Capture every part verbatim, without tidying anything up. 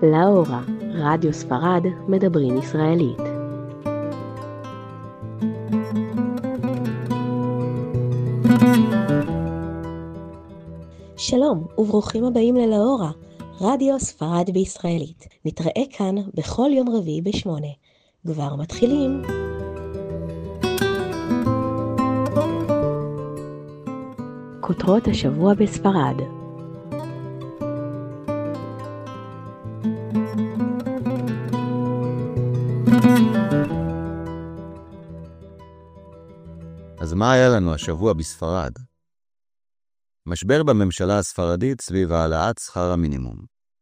לאורה, רדיו ספרד, מדברים ישראלית. שלום וברוכים הבאים ללאורה, רדיו ספרד בישראלית. נתראה כאן בכל יום רביעי בשמונה. כבר מתחילים. כותרות השבוע בספרד. אז מה היה לנו השבוע בספרד? משבר בממשלה הספרדית סביב העלאת שכר המינימום.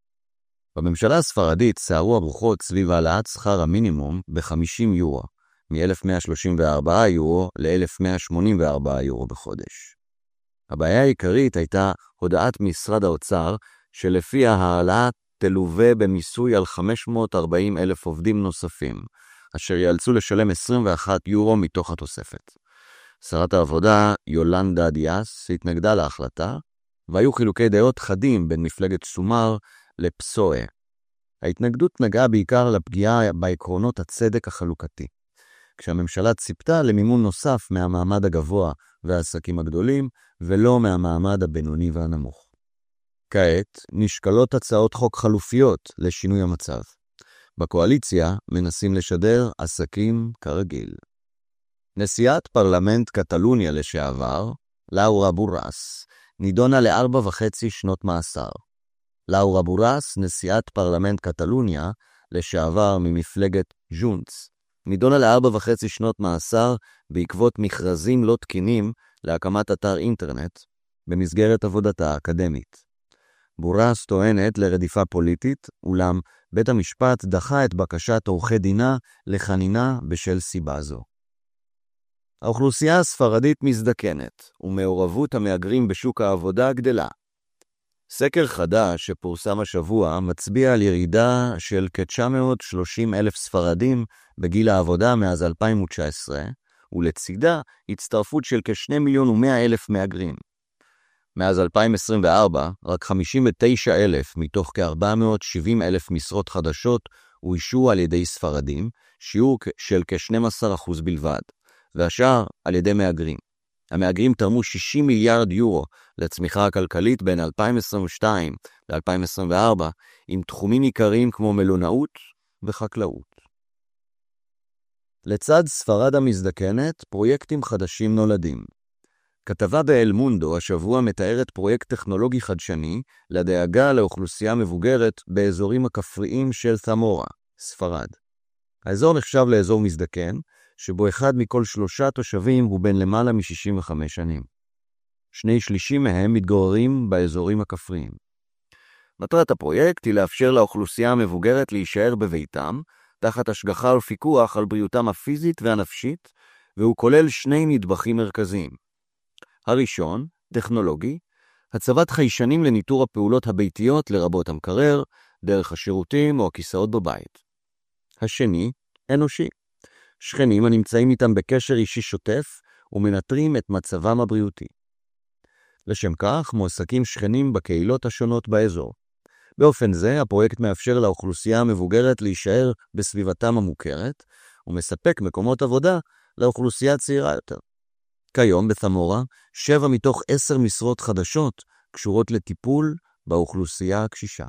בממשלה הספרדית סערו הברוחות סביב העלאת שכר המינימום ב-חמישים יורו, מ-אלף מאה שלושים וארבעה יורו ל-אלף מאה שמונים וארבעה יורו בחודש. הבעיה העיקרית הייתה הודעת משרד האוצר, שלפיה העלאה תלווה במיסוי על חמש מאות וארבעים אלף עובדים נוספים, אשר יאלצו לשלם עשרים ואחד יורו מתוך התוספת. שרת העבודה יולנדה דיאס התנגדה להחלטה, והיו חילוקי דעות חדים בין מפלגת סומר לפסואה. ההתנגדות נגעה בעיקר לפגיעה בעקרונות הצדק החלוקתי, כשהממשלה ציפתה למימון נוסף מהמעמד הגבוה והעסקים הגדולים, ולא מהמעמד הבינוני והנמוך. כעת נשקלות הצעות חוק חלופיות לשינוי המצב. בקואליציה מנסים לשדר עסקים כרגיל. נשיאת פרלמנט קטלוניה לשעבר, לאורה בורס, נידונה לארבע וחצי שנות מאסר. לאורה בורס, נשיאת פרלמנט קטלוניה לשעבר ממפלגת ז'ונץ, נידונה לארבע וחצי שנות מאסר בעקבות מכרזים לא תקינים להקמת אתר אינטרנט במסגרת עבודתה האקדמית. בורס טוענת לרדיפה פוליטית, אולם בית המשפט דחה את בקשת עורכי דינה לחנינה בשל סיבה זו. האוכלוסייה הספרדית מזדקנת, ומעורבות המהגרים בשוק העבודה גדלה. סקר חדש שפורסם השבוע מצביע על ירידה של כ-תשע מאות ושלושים אלף ספרדים בגיל העבודה מאז אלפיים תשע עשרה, ולצידה הצטרפות של כ-שני מיליון ומאה אלף מהגרים. מאז אלפיים עשרים וארבע, רק חמישים ותשעה אלף מתוך כ-ארבע מאות ושבעים אלף משרות חדשות אוישו על ידי ספרדים, שיעור של כ-שנים עשר אחוז בלבד, והשאר על ידי מהגרים. המהגרים תרמו שישים מיליארד יורו לצמיחה הכלכלית בין אלפיים עשרים ושתיים ל-אלפיים עשרים וארבע, עם תחומים עיקריים כמו מלונאות וחקלאות. לצד ספרד המזדקנת, פרויקטים חדשים נולדים. כתבה באל מונדו השבוע מתארת פרויקט טכנולוגי חדשני לדאגה לאוכלוסייה מבוגרת באזורים הכפריים של תמורה, ספרד. האזור נחשב לאזור מזדקן, שבו אחד מכל שלושה תושבים הוא בן למעלה מ-שישים וחמש שנים. שני שלישים מהם מתגוררים באזורים הכפריים. מטרת הפרויקט היא לאפשר לאוכלוסייה המבוגרת להישאר בביתם, תחת השגחה ופיקוח על בריאותם הפיזית והנפשית, והוא כולל שני נדבכים מרכזיים. הראשון, טכנולוגי, הצבת חיישנים לניטור הפעולות הביתיות לרבות המקרר, דרך השירותים או הכיסאות בבית. השני, אנושי. שכנים הנמצאים איתם בקשר אישי שוטף ומנטרים את מצבם הבריאותי. לשם כך מועסקים שכנים בקהילות השונות באזור. באופן זה הפרויקט מאפשר לאוכלוסייה המבוגרת להישאר בסביבתם המוכרת ומספק מקומות עבודה לאוכלוסייה צעירה יותר. כיום בתמורה, שבע מתוך עשר משרות חדשות קשורות לטיפול באוכלוסייה הקשישה.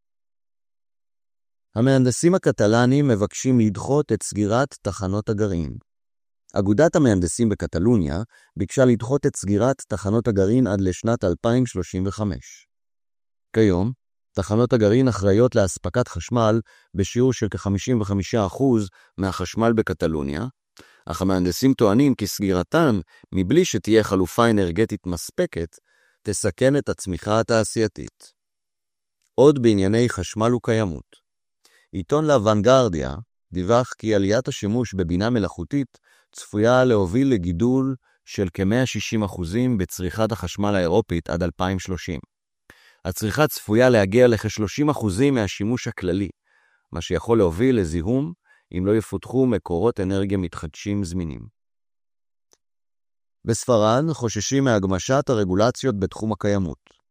המהנדסים הקטלנים מבקשים לדחות את סגירת תחנות הגרעין. אגודת המהנדסים בקטלוניה ביקשה לדחות את סגירת תחנות הגרעין עד לשנת אלפיים שלושים וחמש. כיום, תחנות הגרעין אחראיות להספקת חשמל בשיעור של כ-חמישים וחמישה אחוז מהחשמל בקטלוניה, אך המהנדסים טוענים כי סגירתן, מבלי שתהיה חלופה אנרגטית מספקת, תסכן את הצמיחה התעשייתית. עוד בענייני חשמל וקיימות. עיתון לאוונגרדיה דיווח כי עליית השימוש בבינה מלאכותית צפויה להוביל לגידול של כ-מאה ושישים אחוזים בצריכת החשמל האירופית עד אלפיים ושלושים. הצריכה צפויה להגיע לכ-שלושים אחוזים מהשימוש הכללי, מה שיכול להוביל לזיהום אם לא יפותחו מקורות אנרגיה מתחדשים זמינים. בספרד חוששים מהגמשת הרגולציות בתחום הקיימות.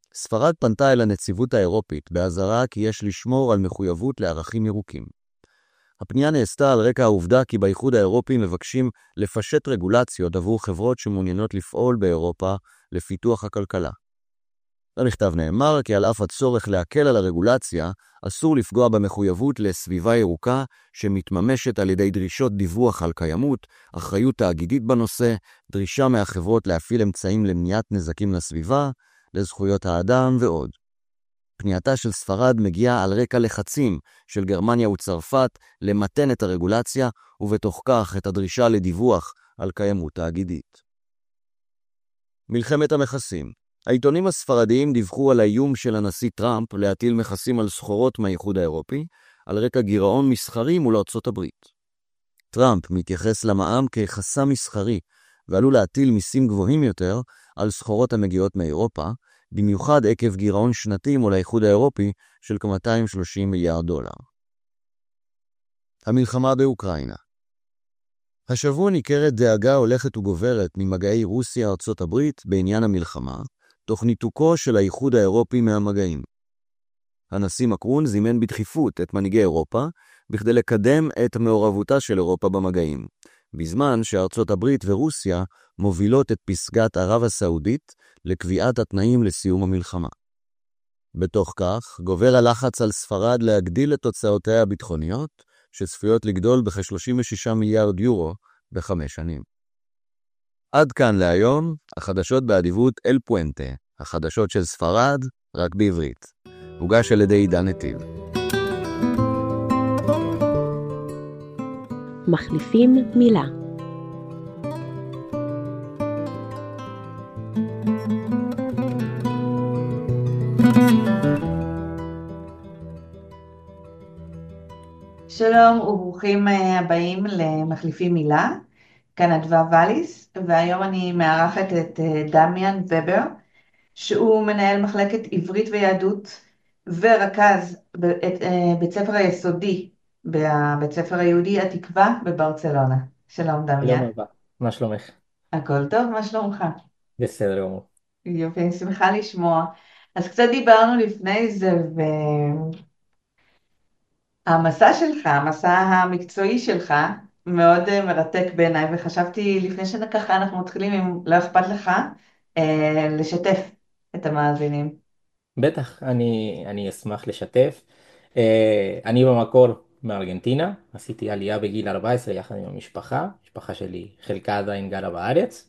ספרד פנתה אל הנציבות האירופית באזהרה כי יש לשמור על מחויבות לערכים ירוקים. הפנייה נעשתה על רקע העובדה כי באיחוד האירופי מבקשים לפשט רגולציות עבור חברות שמעוניינות לפעול באירופה לפיתוח הכלכלה. במכתב נאמר כי על אף הצורך להקל על הרגולציה, אסור לפגוע במחויבות לסביבה ירוקה שמתממשת על ידי דרישות דיווח על קיימות, אחריות תאגידית בנושא, דרישה מהחברות להפעיל אמצעים למניעת נזקים לסביבה, לזכויות האדם ועוד. פנייתה של ספרד מגיעה על רקע לחצים של גרמניה וצרפת למתן את הרגולציה ובתוך כך את הדרישה לדיווח על קיימות תאגידית. מלחמת המכסים. העיתונים הספרדיים דיווחו על האיום של הנשיא טראמפ להטיל מכסים על סחורות מהאיחוד האירופי, על רקע גירעון מסחרי מול ארצות הברית. טראמפ מתייחס למע"מ כחסם מסחרי, ועלול להטיל מיסים גבוהים יותר על סחורות המגיעות מאירופה, במיוחד עקב גירעון שנתי מול האיחוד האירופי של כ-מאתיים ושלושים מיליארד דולר. המלחמה באוקראינה. השבוע ניכרת דאגה הולכת וגוברת ממגעי רוסיה-ארצות הברית בעניין המלחמה, תוך ניתוקו של האיחוד האירופי מהמגעים. הנשיא מקרון זימן בדחיפות את מנהיגי אירופה, בכדי לקדם את מעורבותה של אירופה במגעים, בזמן שארצות הברית ורוסיה מובילות את פסגת ערב הסעודית לקביעת התנאים לסיום המלחמה. בתוך כך, גובר הלחץ על ספרד להגדיל את תוצאותיה הביטחוניות, שצפויות לגדול בכ-שלושים ושישה מיליארד יורו בחמש שנים. עד כאן להיום, החדשות באדיבות אל פואנטה, החדשות של ספרד, רק בעברית. הוגש על ידי עידן נתיב. מחליפים מילה. שלום וברוכים הבאים למחליפים מילה, כאן אדווה ואליס, והיום אני מארחת את דמיאן ובר, שהוא מנהל מחלקת עברית ויהדות ורכז את בית ספר היסודי בבית ספר היהודי התקווה בברצלונה. שלום דמיאן. שלום אדווה, מה שלומך? הכל טוב, מה שלומך? בסדר גמור. יופי, אני שמחה לשמוע. אז קצת דיברנו לפני זה, ו... המסע שלך, המסע המקצועי שלך, מאוד מרתק בעיניי, וחשבתי לפני שככה אנחנו מתחילים, אם לא אכפת לך, אה, לשתף את המאזינים. בטח, אני, אני אשמח לשתף. אה, אני במקור מארגנטינה, עשיתי עלייה בגיל ארבע עשרה יחד עם המשפחה, המשפחה שלי חלקה עדיין גרה בארץ,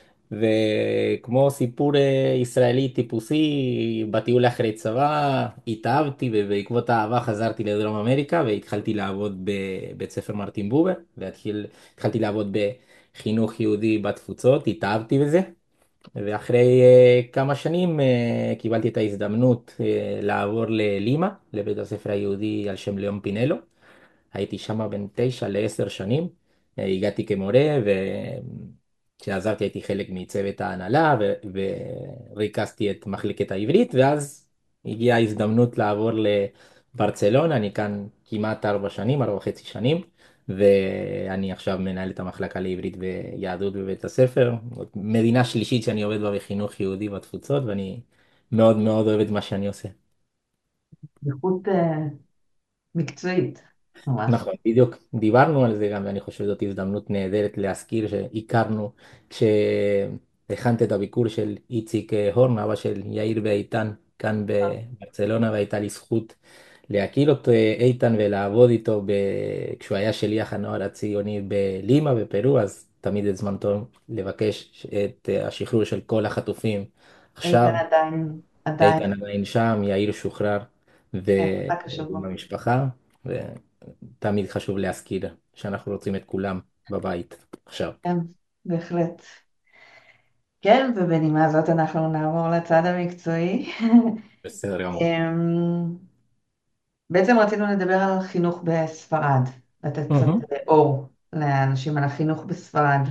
וכמו סיפור אה, ישראלי טיפוסי, בטיול אחרי צבא, התאהבתי, ובעקבות האהבה חזרתי לדרום אמריקה, והתחלתי לעבוד בבית ספר מרטין בובר, והתחלתי לעבוד בחינוך יהודי בתפוצות, התאהבתי בזה. ואחרי uh, כמה שנים uh, קיבלתי את ההזדמנות uh, לעבור ללימה, לבית הספר היהודי על שם ליאון פינלו. הייתי שם בין תשע לעשר שנים, uh, הגעתי כמורה, וכשעזרתי הייתי חלק מצוות ההנהלה, ו- וריכזתי את מחלקת העברית, ואז הגיעה ההזדמנות לעבור לברצלונה, אני כאן כמעט ארבע שנים, ארבע וחצי שנים. ואני עכשיו מנהל את המחלקה לעברית ויהדות בבית הספר, מדינה שלישית שאני עובד בה בחינוך יהודי בתפוצות, ואני מאוד מאוד אוהב את מה שאני עושה. איכות אה, מקצועית, ממש. נכון, בדיוק דיברנו על זה גם, ואני חושב שזאת הזדמנות נהדרת להזכיר שהכרנו כשהכנת את הביקור של איציק הורן, אבא של יאיר ואיתן, כאן בברצלונה, והייתה לי זכות להכיר אותו איתן ולעבוד איתו ב... כשהוא היה שליח הנוער הציוני בלימה בפרו, אז תמיד הזמנתו לבקש את השחרור של כל החטופים. עכשיו איתן עדיין, עדיין, איתן עדיין שם, יאיר שוחרר כן, רק השבוע. ועם המשפחה, ותמיד חשוב להזכיר שאנחנו רוצים את כולם בבית עכשיו. כן, בהחלט. כן, ובנימה הזאת אנחנו נעבור לצד המקצועי. בסדר גמור. אמ, בעצם רצינו לדבר על חינוך בספרד, לתת מהמם. קצת אור לאנשים על החינוך בספרד.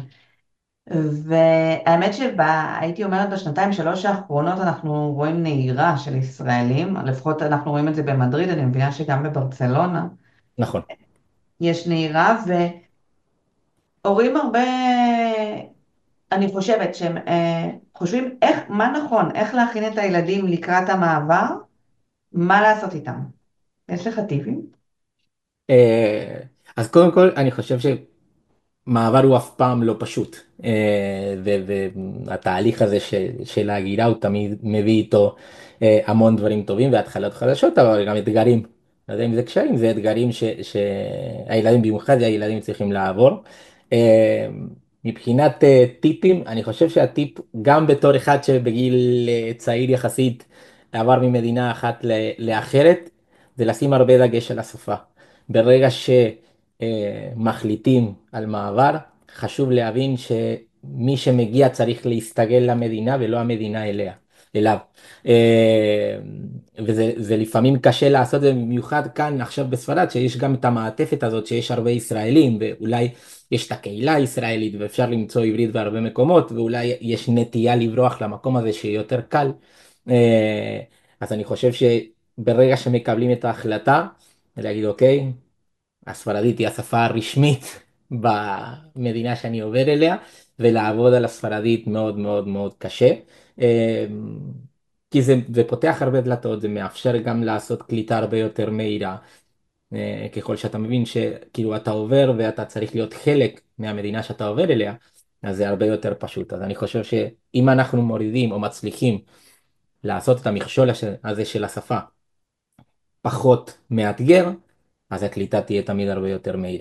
והאמת שהייתי אומרת בשנתיים שלוש האחרונות אנחנו רואים נהירה של ישראלים, לפחות אנחנו רואים את זה במדריד, אני מבינה שגם בברצלונה נכון. יש נהירה, והורים הרבה, אני חושבת שהם אה, חושבים איך, מה נכון, איך להכין את הילדים לקראת המעבר, מה לעשות איתם. יש לך טיפים? אה, אז קודם כל, אני חושב מעבר הוא אף פעם לא פשוט, אה, ו- והתהליך הזה ש- של ההגירה הוא תמיד מביא איתו אה, המון דברים טובים והתחלות חדשות, אבל גם אתגרים. לא יודע אם זה קשיים, זה אתגרים ש- שהילדים, במיוחד הילדים, צריכים לעבור. אה, מבחינת אה, טיפים, אני חושב שהטיפ, גם בתור אחד שבגיל אה, צעיר יחסית עבר ממדינה אחת ל- לאחרת, זה לשים הרבה דגש על השפה. ברגע ש... אה, מחליטים על מעבר, חשוב להבין שמי שמגיע צריך להסתגל למדינה ולא המדינה אליה, אליו. אה, וזה זה לפעמים קשה לעשות את זה, במיוחד כאן עכשיו בספרד, שיש גם את המעטפת הזאת, שיש הרבה ישראלים, ואולי יש את הקהילה הישראלית, ואפשר למצוא עברית בהרבה מקומות, ואולי יש נטייה לברוח למקום הזה שיותר קל. אה, אז אני חושב שברגע שמקבלים את ההחלטה, להגיד אוקיי, הספרדית היא השפה הרשמית במדינה שאני עובר אליה, ולעבוד על הספרדית מאוד מאוד מאוד קשה. אה, כי זה, זה פותח הרבה דלתות, זה מאפשר גם לעשות קליטה הרבה יותר מהירה. אה, ככל שאתה מבין שכאילו אתה עובר ואתה צריך להיות חלק מהמדינה שאתה עובר אליה, אז זה הרבה יותר פשוט. אז אני חושב שאם אנחנו מורידים או מצליחים לעשות את המכשול הזה של השפה פחות מאתגר, אז הקליטה תהיה תמיד הרבה יותר מהירה.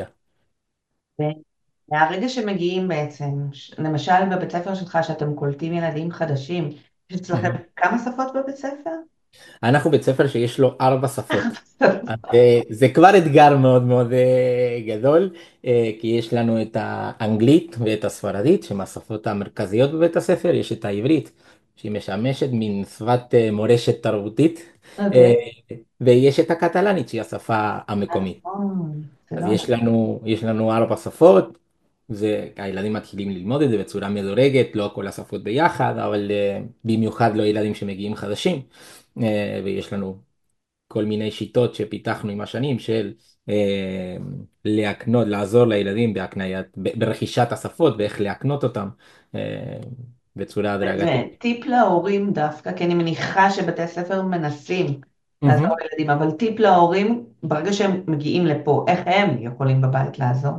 מהרגע שמגיעים בעצם, ש- למשל בבית ספר שלך, שאתם קולטים ילדים חדשים, יש אצלכם כמה שפות בבית ספר? אנחנו בית ספר שיש לו ארבע שפות. אז, אה, זה כבר אתגר מאוד מאוד אה, גדול, אה, כי יש לנו את האנגלית ואת הספרדית, שהן השפות המרכזיות בבית הספר, יש את העברית, שהיא משמשת מין שפת אה, מורשת תרבותית, אה, אוקיי. ויש את הקטלנית, שהיא השפה המקומית. נכון, זה אז לא יש לנו, יש לנו ארבע שפות, והילדים מתחילים ללמוד את זה בצורה מדורגת, לא כל השפות ביחד, אבל אה, במיוחד לא ילדים שמגיעים חדשים. אה, ויש לנו כל מיני שיטות שפיתחנו עם השנים של אה, להקנות, לעזור לילדים בהקניית, ב- ברכישת השפות ואיך להקנות אותם אה, בצורה הדרגתית. וטיפ להורים דווקא, כי אני מניחה שבתי הספר מנסים לעזור מהמם. לילדים, אבל טיפ להורים, ברגע שהם מגיעים לפה, איך הם יכולים בבית לעזור?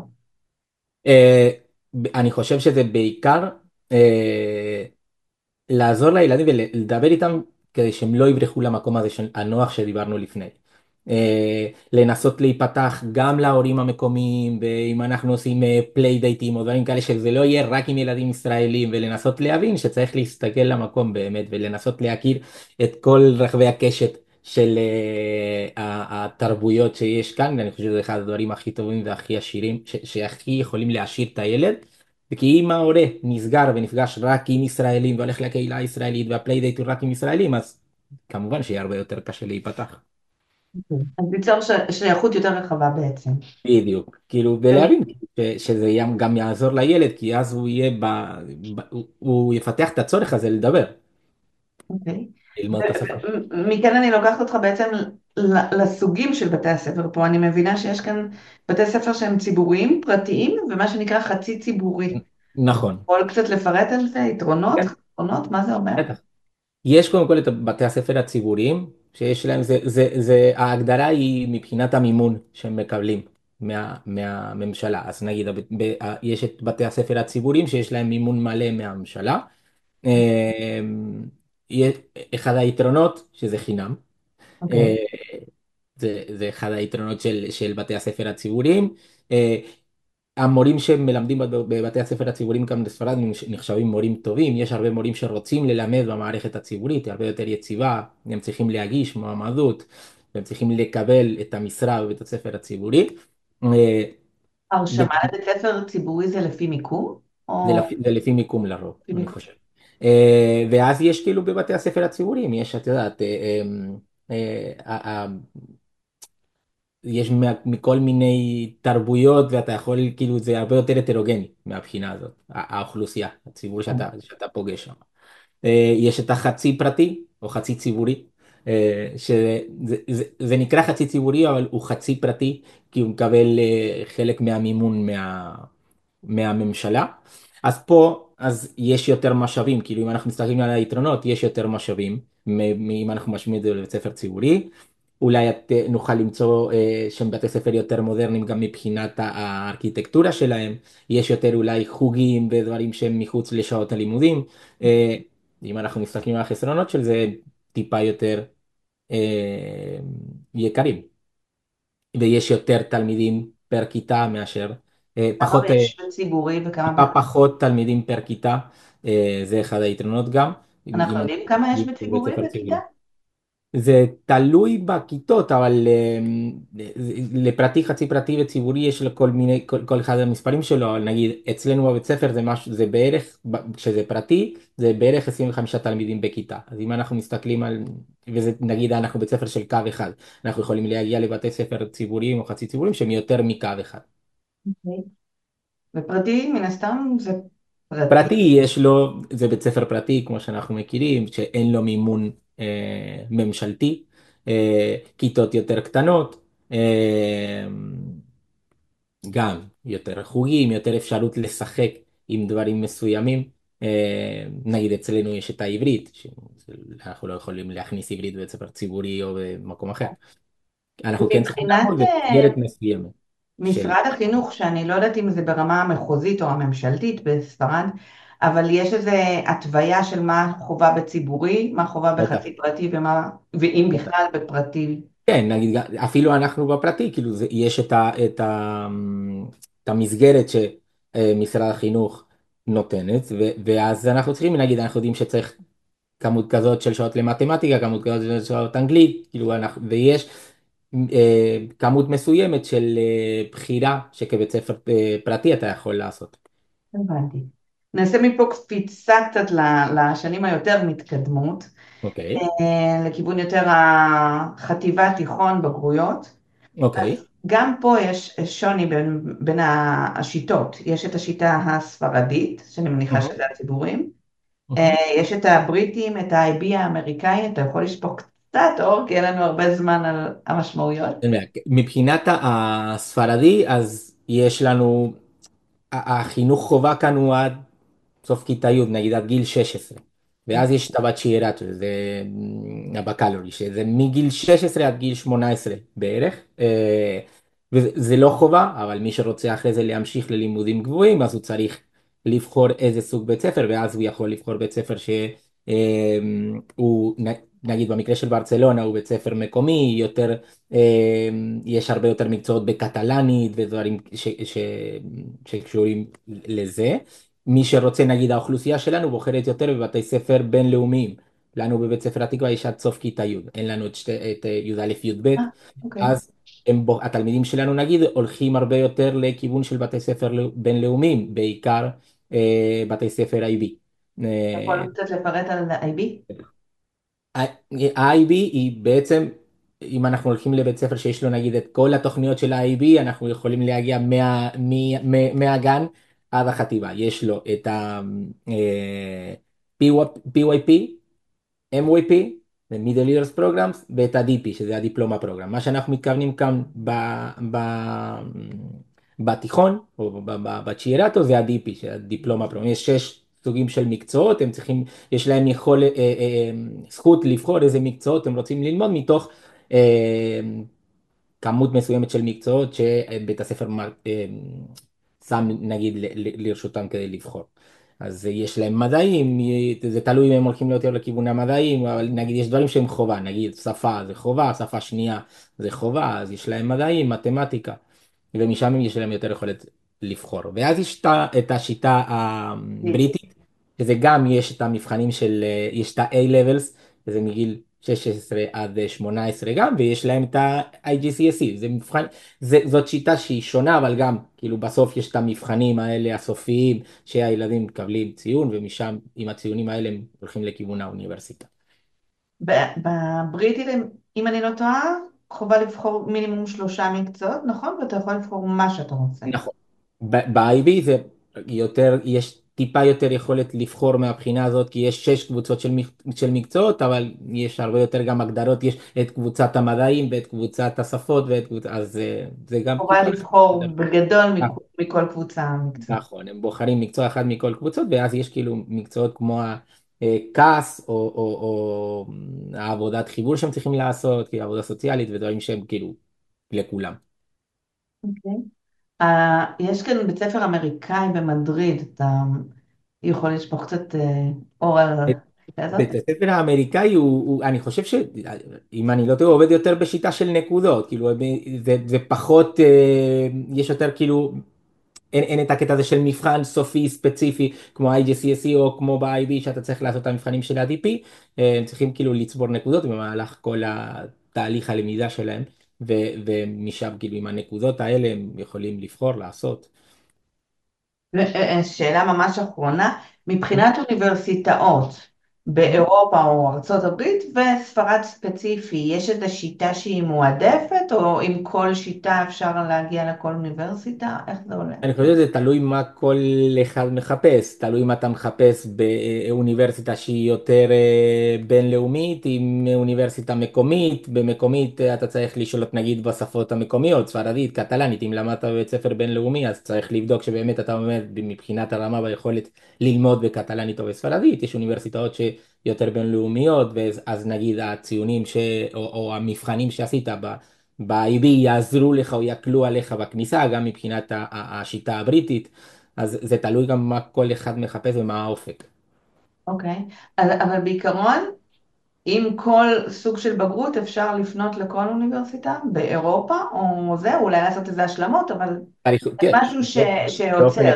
אה, אני חושב שזה בעיקר אה, לעזור לילדים ולדבר איתם כדי שהם לא יברחו למקום הזה של הנוח שדיברנו לפני. אה, לנסות להיפתח גם להורים המקומיים, ואם אנחנו עושים פליי דייטים או דברים כאלה, שזה לא יהיה רק עם ילדים ישראלים, ולנסות להבין שצריך להסתכל למקום באמת, ולנסות להכיר את כל רחבי הקשת של אה, ה- התרבויות שיש כאן, ואני חושב שזה אחד הדברים הכי טובים והכי עשירים, ש- שהכי יכולים להעשיר את הילד. וכי אם ההורה נסגר ונפגש רק עם ישראלים והולך לקהילה הישראלית והפליידייט הוא רק עם ישראלים, אז כמובן שיהיה הרבה יותר קשה להיפתח. אז ליצור ש- שייכות יותר רחבה בעצם. בדיוק, כאילו, ולהבין ש- שזה ים- גם יעזור לילד, כי אז הוא יהיה ב... ב... הוא הוא יפתח את הצורך הזה לדבר, אוקיי. ללמוד את השפה. ומכאן אני לוקחת אותך בעצם ל- לסוגים של בתי הספר פה. אני מבינה שיש כאן בתי ספר שהם ציבוריים, פרטיים, ומה שנקרא חצי ציבורי. נכון, יכול קצת לפרט על זה? יתרונות, כן, חסרונות, מה זה אומר? בטח. יש קודם כל את בתי הספר הציבוריים, שיש להם, זה, זה, זה, ההגדרה היא מבחינת המימון שהם מקבלים מה, מהממשלה. אז נגיד, ב, ב, יש את בתי הספר הציבוריים שיש להם מימון מלא מהממשלה. אה, יש- אחד היתרונות שזה חינם. אוקיי. אה, זה, זה אחד היתרונות של, של בתי הספר הציבוריים. אה, המורים שמלמדים בב- בבתי הספר הציבוריים כאן בספרד נחשבים מורים טובים, יש הרבה מורים שרוצים ללמד במערכת הציבורית, היא הרבה יותר יציבה, הם צריכים להגיש מועמדות, הם צריכים לקבל את המשרה בבית הספר הציבורי. אה, הרשמה ב- לבית ספר ציבורי זה לפי מיקום? זה או לפי, זה לפי מיקום לרוב, לפי אני מיקום? חושב. אה, ואז יש כאילו בבתי הספר הציבוריים, יש, את יודעת, אה, אה, אה, אה, יש מה- מכל מיני תרבויות ואתה יכול, כאילו זה הרבה יותר הטרוגני מהבחינה הזאת, ה- האוכלוסייה, הציבור שאתה, שאתה פוגש שם. אה, יש את החצי פרטי או חצי ציבורי, אה, שזה זה, זה, זה נקרא חצי ציבורי אבל הוא חצי פרטי כי הוא מקבל אה, חלק מהמימון מה, מהממשלה. אז פה אז יש יותר משאבים, כאילו אם אנחנו מסתכלים על היתרונות, יש יותר משאבים, מ- אם אנחנו משווים את זה לבית ספר ציבורי. אולי את, נוכל למצוא אה, שהם בתי ספר יותר מודרניים גם מבחינת הארכיטקטורה שלהם, יש יותר אולי חוגים ודברים שהם מחוץ לשעות הלימודים. אה, אם אנחנו מסתכלים על החסרונות של זה, טיפה יותר אה, יקרים, ויש יותר תלמידים פר כיתה מאשר, אה, כמה פחות, אה, יש בציבורי וכמה טיפה בפרטי? פחות תלמידים פר כיתה, אה, זה אחד היתרונות גם. אם אנחנו אם יודעים כמה יש אנחנו בבית בציבורי ספר בכיתה? ציבורי. זה תלוי בכיתות, אבל אה, לפרטי, חצי פרטי וציבורי יש לכל מיני, כל, כל אחד המספרים שלו, אבל נגיד אצלנו בבית ספר זה משהו, זה בערך, ב- כשזה פרטי, זה בערך עשרים וחמישה תלמידים בכיתה. אז אם אנחנו מסתכלים על, וזה נגיד אנחנו בית ספר של קו אחד, אנחנו יכולים להגיע לבתי ספר ציבוריים או חצי ציבוריים שהם יותר מקו אחד. אוקיי. ופרטי, מן הסתם, זה פרטי. פרטי יש לו, זה בית ספר פרטי כמו שאנחנו מכירים, שאין לו מימון אה, ממשלתי, אה, כיתות יותר קטנות, אה, גם יותר חוגים, יותר אפשרות לשחק עם דברים מסוימים. אה, נגיד אצלנו יש את העברית, שאנחנו לא יכולים להכניס עברית בבית ספר ציבורי או במקום אחר. אנחנו כן צריכים ומבחינת לעמוד אה, במסגרת מסוימת של... משרד החינוך, שאני לא יודעת אם זה ברמה המחוזית או הממשלתית בספרד, אבל יש איזו התוויה של מה חובה בציבורי, מה חובה בטח. בחצי פרטי, ומה, ואם בטח. בכלל בפרטי. כן, נגיד, אפילו אנחנו בפרטי, כאילו, זה, יש את, ה, את, ה, את המסגרת שמשרד החינוך נותנת, ו, ואז אנחנו צריכים, נגיד, אנחנו יודעים שצריך כמות כזאת של שעות למתמטיקה, כמות כזאת של שעות אנגלית, כאילו, אנחנו, ויש אה, כמות מסוימת של אה, בחירה שכבית ספר אה, פרטי אתה יכול לעשות. הבנתי. נעשה מפה קפיצה קצת ל- לשנים היותר מתקדמות, אוקיי, אה, לכיוון יותר החטיבה, תיכון, בגרויות. אוקיי. אז גם פה יש שוני בין, בין השיטות. יש את השיטה הספרדית, שאני מניחה אוקיי. שזה הציבורים. אה, יש את הבריטים, את ה-איי בי האמריקאי, אתה יכול לשפוך קצת אור, כי אין לנו הרבה זמן על המשמעויות. אין בעיה. מבחינת הספרדי, אז יש לנו, החינוך חובה כאן הוא עד סוף כיתה י', נגיד עד גיל שש עשרה. ואז יש את הבצ'יארט, שזה mm, הבקלורי, שזה מגיל שש עשרה עד גיל שמונה עשרה בערך. אה, וזה זה לא חובה, אבל מי שרוצה אחרי זה להמשיך ללימודים גבוהים, אז הוא צריך לבחור איזה סוג בית ספר, ואז הוא יכול לבחור בית ספר שהוא, נגיד במקרה של ברצלונה, הוא בית ספר מקומי, יותר, אה, יש הרבה יותר מקצועות בקטלנית ודברים ש, ש, שקשורים לזה. מי שרוצה, נגיד האוכלוסייה שלנו בוחרת יותר בבתי ספר בינלאומיים. לנו בבית ספר התקווה יש עד סוף כיתה י', אין לנו את, שתי, את אה, י"א י"ב, אה, אוקיי. אז הם, בו- התלמידים שלנו נגיד הולכים הרבה יותר לכיוון של בתי ספר לא- בינלאומיים, בעיקר אה, בתי ספר איי בי. אתה יכול קצת לפרט על ה-איי בי? ה-איי בי היא בעצם, אם אנחנו הולכים לבית ספר שיש לו נגיד את כל התוכניות של ה-איי בי, אנחנו יכולים להגיע מה, מה, מה, מהגן עד החטיבה. יש לו את ה-פי וואי פי, אם וואי פי, זה Middle Years Programs, ואת ה-די פי, שזה הדיפלומה פרוגרם. מה שאנחנו מתכוונים כאן ב, ב, בתיכון, או ב- ב- בצ'ירטו, זה ה-די פי, שזה הדיפלומה פרוגרם. יש שש סוגים של מקצועות, הם צריכים, יש להם יכול, אה, אה, אה, זכות לבחור איזה מקצועות הם רוצים ללמוד מתוך אה, כמות מסוימת של מקצועות שבית הספר מ- אה, שם נגיד ל- ל- לרשותם כדי לבחור. אז יש להם מדעים, זה תלוי אם הם הולכים יותר לכיוון המדעים, אבל נגיד יש דברים שהם חובה, נגיד שפה זה חובה, שפה שנייה זה חובה, אז יש להם מדעים, מתמטיקה, ומשם יש להם יותר יכולת לבחור. ואז יש את ה- את השיטה הבריטית, שזה גם יש את המבחנים של, יש את ה-A-Levels, שזה מגיל שש עשרה עד שמונה עשרה גם, ויש להם את ה-איי ג'י סי אס אי, זה מבחן, זה, זאת שיטה שהיא שונה, אבל גם, כאילו בסוף יש את המבחנים האלה הסופיים, שהילדים מקבלים ציון, ומשם עם הציונים האלה הם הולכים לכיוון האוניברסיטה. ב- בבריטית, אם אני לא טועה, חובה לבחור מינימום שלושה מקצועות, נכון? ואתה יכול לבחור מה שאתה רוצה. נכון. ב-איי בי זה יותר, יש טיפה יותר יכולת לבחור מהבחינה הזאת, כי יש שש קבוצות של, של מקצועות, אבל יש הרבה יותר גם הגדרות, יש את קבוצת המדעים ואת קבוצת השפות, ואת קבוצת, אז זה, זה גם חובה טיפה... לבחור בגדול מכל, מכל קבוצה מקצוע. נכון, הם בוחרים מקצוע אחד מכל קבוצות, ואז יש כאילו מקצועות כמו הכעס, או, או, או העבודת חיבור שהם צריכים לעשות, כאילו עבודה סוציאלית, ודברים שהם כאילו לכולם. אוקיי. Uh, יש כאן בית ספר אמריקאי במדריד, אתה יכול לשפוך קצת uh, אור על השיטה הזאת? בית הספר האמריקאי הוא, הוא, אני חושב שאם אני לא טועה, הוא עובד יותר בשיטה של נקודות, כאילו זה, זה פחות, יש יותר כאילו, אין, אין את הקטע הזה של מבחן סופי ספציפי, כמו ה-איי ג'י סי אס אי או כמו ב-איי בי, שאתה צריך לעשות את המבחנים של ה-די פי, הם צריכים כאילו לצבור נקודות במהלך כל התהליך הלמידה שלהם, ו, ומשם כאילו עם הנקודות האלה הם יכולים לבחור, לעשות. שאלה ממש אחרונה, מבחינת אוניברסיטאות באירופה או ארצות הברית וספרד ספציפי, יש את השיטה שהיא מועדפת, או עם כל שיטה אפשר להגיע לכל אוניברסיטה? איך זה עולה? אני חושב שזה תלוי מה כל אחד מחפש, תלוי מה אתה מחפש באוניברסיטה שהיא יותר בינלאומית, עם אוניברסיטה מקומית, במקומית אתה צריך לשאול נגיד בשפות המקומיות, ספרדית, קטלנית, אם למדת בבית ספר בינלאומי אז צריך לבדוק שבאמת אתה עומד מבחינת הרמה והיכולת ללמוד בקטלנית או בספרדית, יש אוניברסיטאות שיותר בינלאומיות, ואז נגיד הציונים ש... או, או המבחנים שעשית ב... ב-איי בי יעזרו לך או יקלו עליך בכניסה, גם מבחינת השיטה הבריטית, אז זה תלוי גם מה כל אחד מחפש ומה האופק. אוקיי, אבל בעיקרון, עם כל סוג של בגרות אפשר לפנות לכל אוניברסיטה באירופה, או זה, אולי לעשות איזה השלמות, אבל זה משהו שעוצר.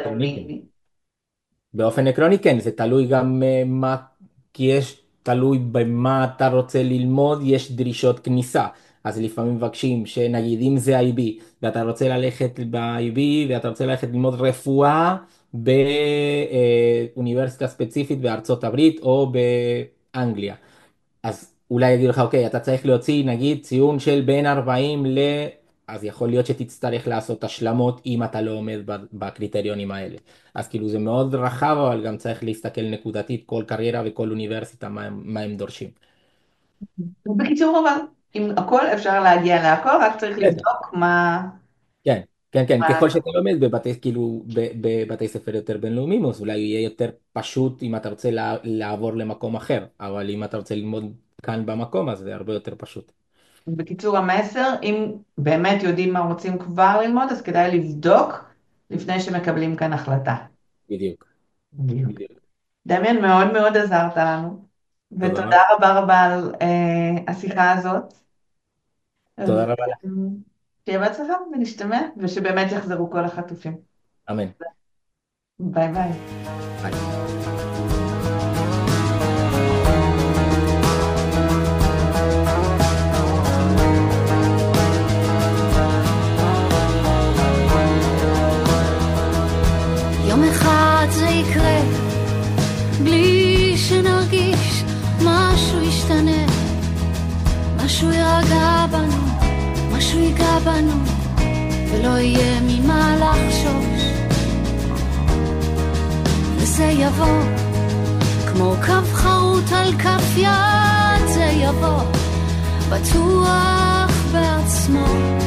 באופן עקרוני כן, זה תלוי גם מה, כי יש תלוי במה אתה רוצה ללמוד, יש דרישות כניסה. אז לפעמים מבקשים שנגיד אם זה איי בי ואתה רוצה ללכת ב-איי בי ואתה רוצה ללכת ללמוד רפואה באוניברסיטה ספציפית בארצות הברית או באנגליה. אז אולי יגידו לך, אוקיי, אתה צריך להוציא נגיד ציון של בין ארבעים ל... אז יכול להיות שתצטרך לעשות השלמות אם אתה לא עומד בקריטריונים האלה. אז כאילו זה מאוד רחב, אבל גם צריך להסתכל נקודתית כל קריירה וכל אוניברסיטה מה הם, מה הם דורשים. בקיצור אבל, עם הכל אפשר להגיע להכל, רק צריך לבדוק מה... כן, כן, כן, ככל שאתה לומד בבתי, כאילו, בבתי ספר יותר בינלאומיים, אז אולי יהיה יותר פשוט אם אתה רוצה לעבור למקום אחר, אבל אם אתה רוצה ללמוד כאן במקום, אז זה הרבה יותר פשוט. בקיצור המסר, אם באמת יודעים מה רוצים כבר ללמוד, אז כדאי לבדוק לפני שמקבלים כאן החלטה. בדיוק. בדיוק. דמיין, מאוד מאוד עזרת לנו, ותודה רבה רבה על אה, השיחה הזאת. תודה רבה לך. שיהיה בהצלחה ונשתמע, ושבאמת יחזרו כל החטופים. אמן. ביי ביי. ביי. יום אחד זה יקרה, בלי שנרגיש משהו ישתנה, משהו ירגע בנו, משהו ייגע בנו, ולא יהיה ממה לחשוש. וזה יבוא, כמו קו חרוט על כף יד, זה יבוא, בטוח בעצמו,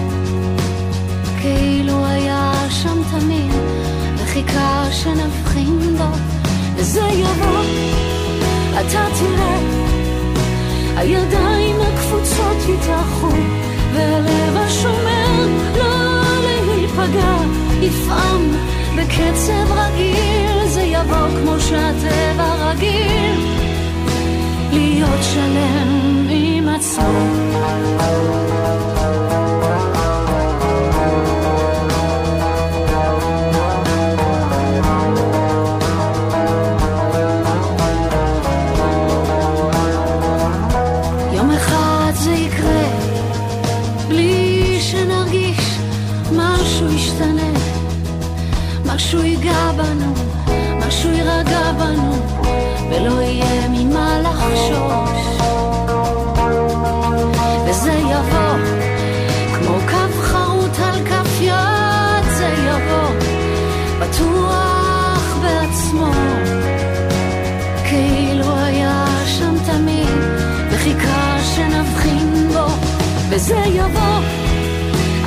כאילו היה שם תמיד, וחיכה שנבחין בו, וזה יבוא, אתה תראה, הידיים הקפוצות יתאחו, והלב השומר לא להיפגע, יפעם בקצב רגיל, זה יבוא כמו שהטבע רגיל, להיות שלם עם עצמו. משהו ייגע בנו, משהו יירגע בנו, ולא יהיה ממה לחשוש. וזה יבוא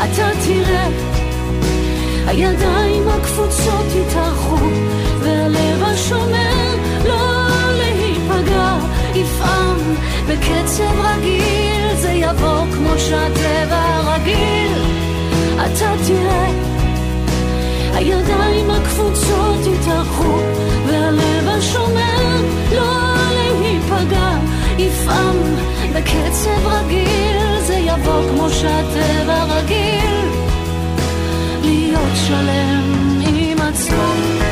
אתה תראה, הידיים הקפוצות יתארחו, והלב השומר לא להיפגע יפעם בקצב רגיל, זה יבוא כמו שהטבע רגיל. אתה תראה, הידיים הקפוצות יתארחו, והלב השומר לא להיפגע יפעם בקצב רגיל, זה יבוא כמו שהטבע רגיל, להיות שלם עם עצמו.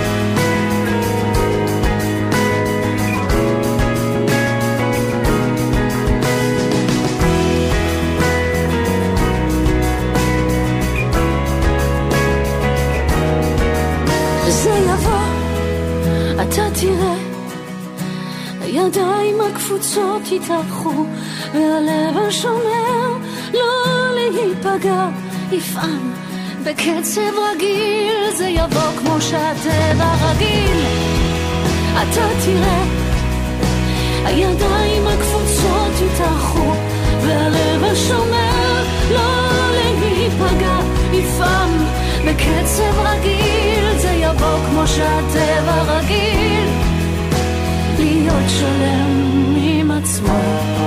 זה יבוא, אתה תראה, הידיים הקפוצות יתארחו, והלב השומר לא להיפגע יפעם בקצב רגיל, זה יבוא כמו שהטבע רגיל. אתה תראה, הידיים הקפוצות יתארחו, והלב השומר לא להיפגע יפעם בקצב רגיל, זה יבוא כמו שהטבע רגיל, להיות שלם עם עצמו.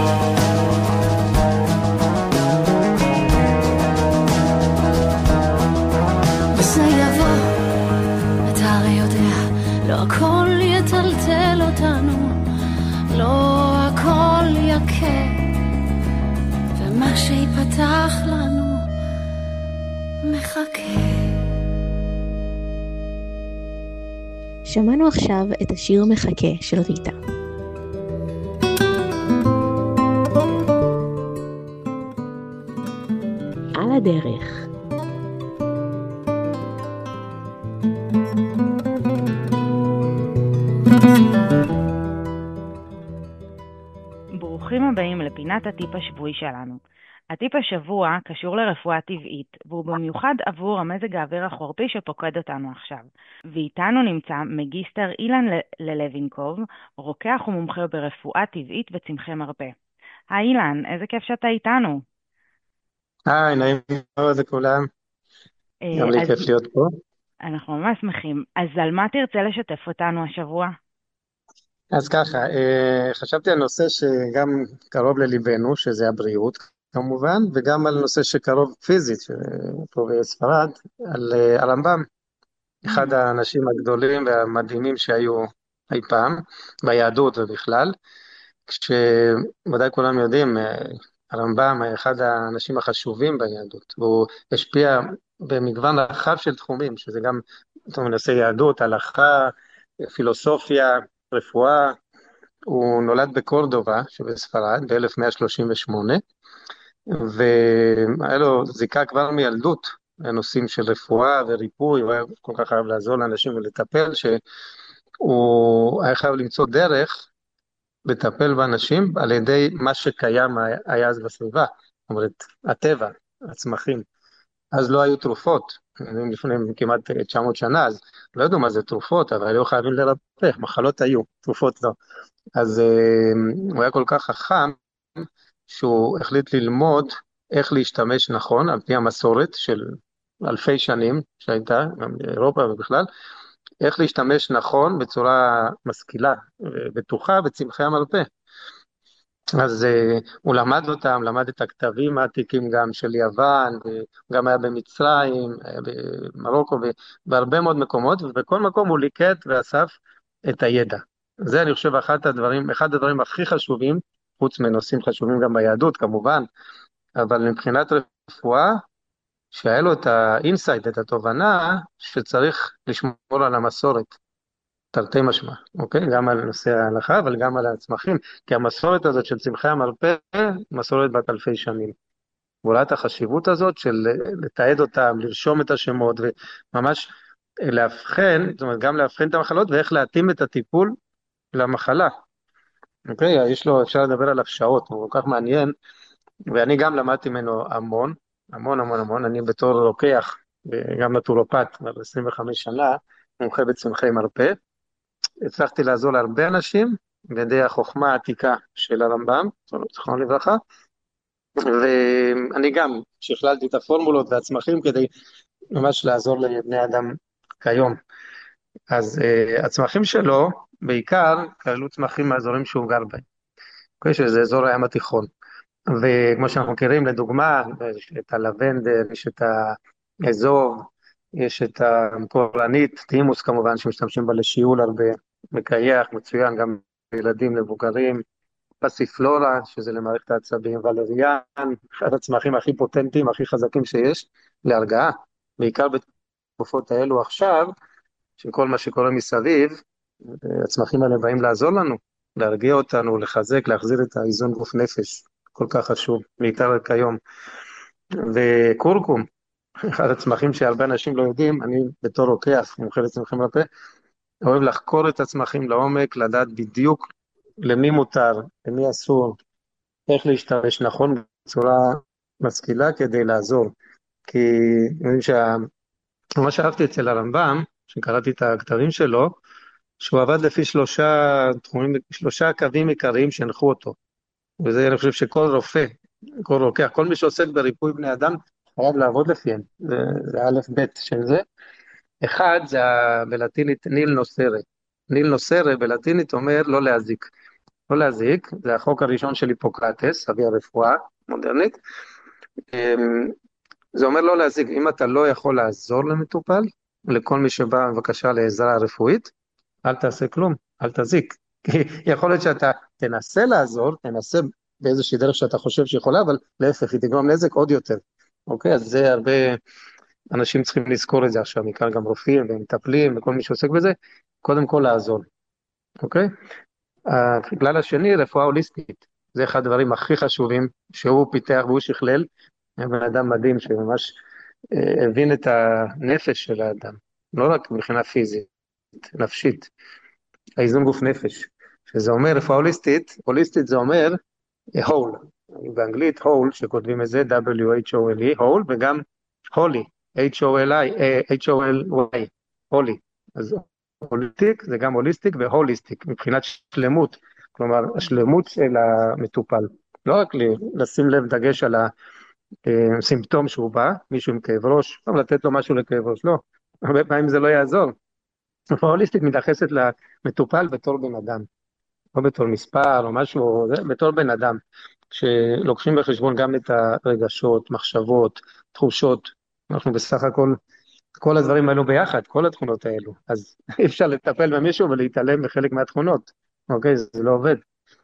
וזה יבוא, אתה הרי יודע, לא הכל יטלטל אותנו, לא הכל יקה, ומה שיפתח לנו מחכה. שמענו עכשיו את השיר מחכה של ריטה. על הדרך. ברוכים הבאים לפינת הטיפ השבועי שלנו. הטיפ השבוע קשור לרפואה טבעית, והוא במיוחד עבור המזג האוויר החורפי שפוקד אותנו עכשיו. ואיתנו נמצא מגיסטר אילן ללוינקוב, רוקח ומומחה ברפואה טבעית וצמחי מרפא. היי אילן, איזה כיף שאתה איתנו. היי, נעים מאוד לכולם. גם לי כיף להיות פה. אנחנו ממש שמחים. אז על מה תרצה לשתף אותנו השבוע? אז ככה, חשבתי על נושא שגם קרוב לליבנו, שזה הבריאות כמובן, וגם על נושא שקרוב פיזית, פה בספרד, על הרמב"ם, אחד האנשים הגדולים והמדהימים שהיו אי פעם, ביהדות ובכלל, כשוודאי כולם יודעים, הרמב"ם היה אחד האנשים החשובים ביהדות, והוא השפיע במגוון רחב של תחומים, שזה גם נושא יהדות, הלכה, פילוסופיה, רפואה. הוא נולד בקורדובה שבספרד ב-אלף מאה שלושים ושמונה, והיה לו זיקה כבר מילדות לנושאים של רפואה וריפוי, הוא היה כל כך אהב לעזור לאנשים ולטפל, שהוא היה חייב למצוא דרך לטפל באנשים על ידי מה שקיים היה אז בסביבה, זאת אומרת, הטבע, הצמחים. אז לא היו תרופות, לפני כמעט תשע מאות שנה, אז לא ידעו מה זה תרופות, אבל היו חייבים לרפא, מחלות היו, תרופות לא. אז uh, הוא היה כל כך חכם, שהוא החליט ללמוד איך להשתמש נכון, על פי המסורת של אלפי שנים שהייתה, גם באירופה ובכלל, איך להשתמש נכון בצורה משכילה ובטוחה בצמחי המרפא. אז uh, הוא למד אותם, למד את הכתבים העתיקים גם של יוון, וגם היה במצרים, היה במרוקו, בהרבה מאוד מקומות, ובכל מקום הוא ליקט ואסף את הידע. זה אני חושב אחד הדברים, אחד הדברים הכי חשובים, חוץ מנושאים חשובים גם ביהדות כמובן, אבל מבחינת רפואה, שהיה לו את האינסייט, את התובנה, שצריך לשמור על המסורת, תרתי משמע, אוקיי? גם על נושא ההלכה, אבל גם על הצמחים, כי המסורת הזאת של צמחי המרפא, מסורת בת אלפי שנים. ואולי את החשיבות הזאת של לתעד אותם, לרשום את השמות, וממש להבחן, זאת אומרת, גם להבחן את המחלות, ואיך להתאים את הטיפול למחלה. אוקיי? יש לו, אפשר לדבר עליו שעות, הוא כל כך מעניין, ואני גם למדתי ממנו המון, המון המון המון, אני בתור רוקח, גם נטורופט, ב-עשרים וחמש שנה, מומחה בצמחי מרפא, הצלחתי לעזור להרבה אנשים, בידי החוכמה העתיקה של הרמב"ם, זכרונו לברכה, ואני גם שכללתי את הפורמולות והצמחים כדי ממש לעזור לבני אדם כיום. אז uh, הצמחים שלו בעיקר כללו צמחים מהאזורים שהוא גר בהם, okay, שזה אזור הים התיכון. וכמו שאנחנו מכירים, לדוגמה, יש את הלבנדר, יש את האזוב, יש את המקורנית, תימוס כמובן, שמשתמשים בה לשיעול הרבה, מקייח, מצוין גם לילדים, לבוגרים, פסיפלורה, שזה למערכת העצבים, ולריאן, אחד הצמחים הכי פוטנטיים, הכי חזקים שיש, להרגעה, בעיקר בתקופות האלו עכשיו, שכל מה שקורה מסביב, הצמחים האלה באים לעזור לנו, להרגיע אותנו, לחזק, להחזיר את האיזון גוף נפש, כל כך חשוב, בעיקר כיום. וקורקום, אחד הצמחים שהרבה אנשים לא יודעים, אני בתור רוקח, מומחה לצמחים לפה, אוהב לחקור את הצמחים לעומק, לדעת בדיוק למי מותר, למי אסור, איך להשתמש נכון בצורה משכילה כדי לעזור. כי אני שה... מה שאהבתי אצל הרמב"ם, שקראתי את הכתבים שלו, שהוא עבד לפי שלושה תחומים, שלושה קווים עיקריים שהנחו אותו. וזה אני חושב שכל רופא, כל רוקח, כל מי שעוסק בריפוי בני אדם, חייב לעבוד לפיהם. זה, זה א' ב' של זה. אחד זה בלטינית ניל נוסרה. ניל נוסרה בלטינית אומר לא להזיק. לא להזיק, זה החוק הראשון של היפוקרטס, אבי הרפואה מודרנית. זה אומר לא להזיק, אם אתה לא יכול לעזור למטופל, לכל מי שבא בבקשה לעזרה רפואית, אל תעשה כלום, אל תזיק. יכול להיות שאתה תנסה לעזור, תנסה באיזושהי דרך שאתה חושב שיכולה, אבל להפך, היא תגרום נזק עוד יותר. אוקיי, אז זה הרבה אנשים צריכים לזכור את זה עכשיו, מכאן גם רופאים ומטפלים וכל מי שעוסק בזה, קודם כל לעזור. אוקיי? הכלל השני, רפואה הוליסטית, זה אחד הדברים הכי חשובים שהוא פיתח והוא שכלל, בן אדם מדהים שממש אה, הבין את הנפש של האדם, לא רק מבחינה פיזית, נפשית, האיזון גוף נפש, שזה אומר רפואה הוליסטית, הוליסטית זה אומר whole, באנגלית whole שכותבים את זה W H O L E, whole, וגם holy, H O L I, H O L Y, holy, אז הוליסטיק זה גם הוליסטיק והוליסטיק, מבחינת שלמות, כלומר השלמות של המטופל, לא רק לשים לב דגש על הסימפטום שהוא בא, מישהו עם כאב ראש, לא לתת לו משהו לכאב ראש, לא, הרבה פעמים זה לא יעזור, ההוליסטיק מתייחסת למטופל בתור בן אדם, לא בתור מספר או משהו, בתור בן אדם, שלוקחים בחשבון גם את הרגשות, מחשבות, תחושות, אנחנו בסך הכל, כל הדברים האלו ביחד, כל התכונות האלו, אז אי אפשר לטפל במישהו ולהתעלם בחלק מהתכונות, אוקיי, זה לא עובד,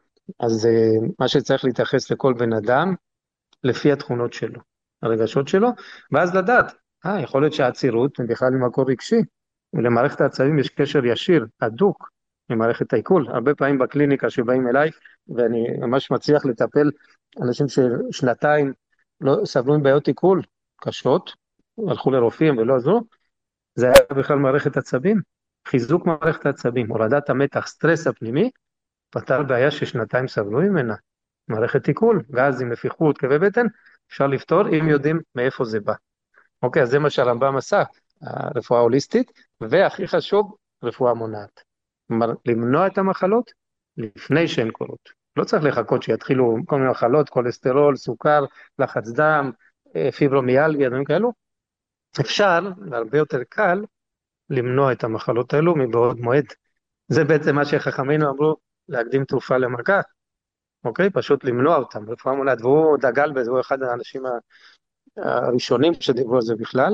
אז מה שצריך להתייחס לכל בן אדם, לפי התכונות שלו, הרגשות שלו, ואז לדעת, אה, יכול להיות שהעצירות היא בכלל ממקור רגשי, ולמערכת העצבים יש קשר ישיר, הדוק, למערכת העיכול. הרבה פעמים בקליניקה שבאים אליי, ואני ממש מצליח לטפל אנשים ששנתיים לא סבלו עם בעיות עיכול קשות, הלכו לרופאים ולא עזרו, זה היה בכלל מערכת עצבים, חיזוק מערכת העצבים, הורדת המתח, סטרס הפנימי, פתר בעיה ששנתיים סבלו ממנה, מערכת עיכול, ואז עם נפיחות, כאבי בטן, אפשר לפתור אם יודעים מאיפה זה בא. אוקיי, אז זה מה שהרמב"ם עשה, הרפואה ההוליסטית, והכי חשוב, רפואה מונעת. כלומר, למנוע את המחלות לפני שהן קורות. לא צריך לחכות שיתחילו כל מיני מחלות, כולסטרול, סוכר, לחץ דם, פיברומיאלגיה, דברים כאלו. אפשר, והרבה יותר קל, למנוע את המחלות האלו מבעוד מועד. זה בעצם מה שחכמינו אמרו, להקדים תרופה למכה. אוקיי? פשוט למנוע אותם, רפואה מונעת, והוא דגל בזה, הוא אחד האנשים הראשונים שדיברו על זה בכלל,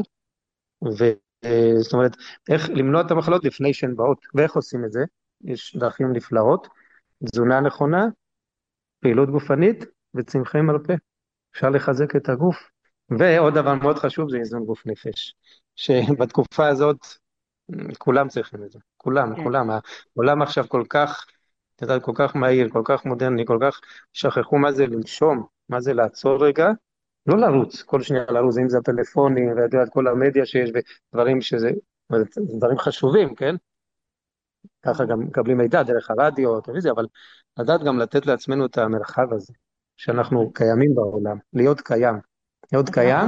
וזאת אומרת, איך למנוע את המחלות לפני שהן באות, ואיך עושים את זה? יש דרכים נפלאות, תזונה נכונה, פעילות גופנית וצמחי מרפא, אפשר לחזק את הגוף, ועוד דבר מאוד חשוב זה איזון גוף נפש, שבתקופה הזאת כולם צריכים את זה, כולם, כן. כולם, העולם עכשיו כל כך, אתה יודע, כל כך מהיר, כל כך מודרני, כל כך שכחו מה זה לנשום, מה זה לעצור רגע, לא לרוץ, כל שנייה לרוץ, אם זה הפלאפונים, ואתה יודע, כל המדיה שיש, ודברים שזה, דברים חשובים, כן? ככה גם מקבלים מידע דרך הרדיו, טלוויזיה, אבל לדעת גם לתת לעצמנו את המרחב הזה, שאנחנו קיימים בעולם, להיות קיים, להיות קיים,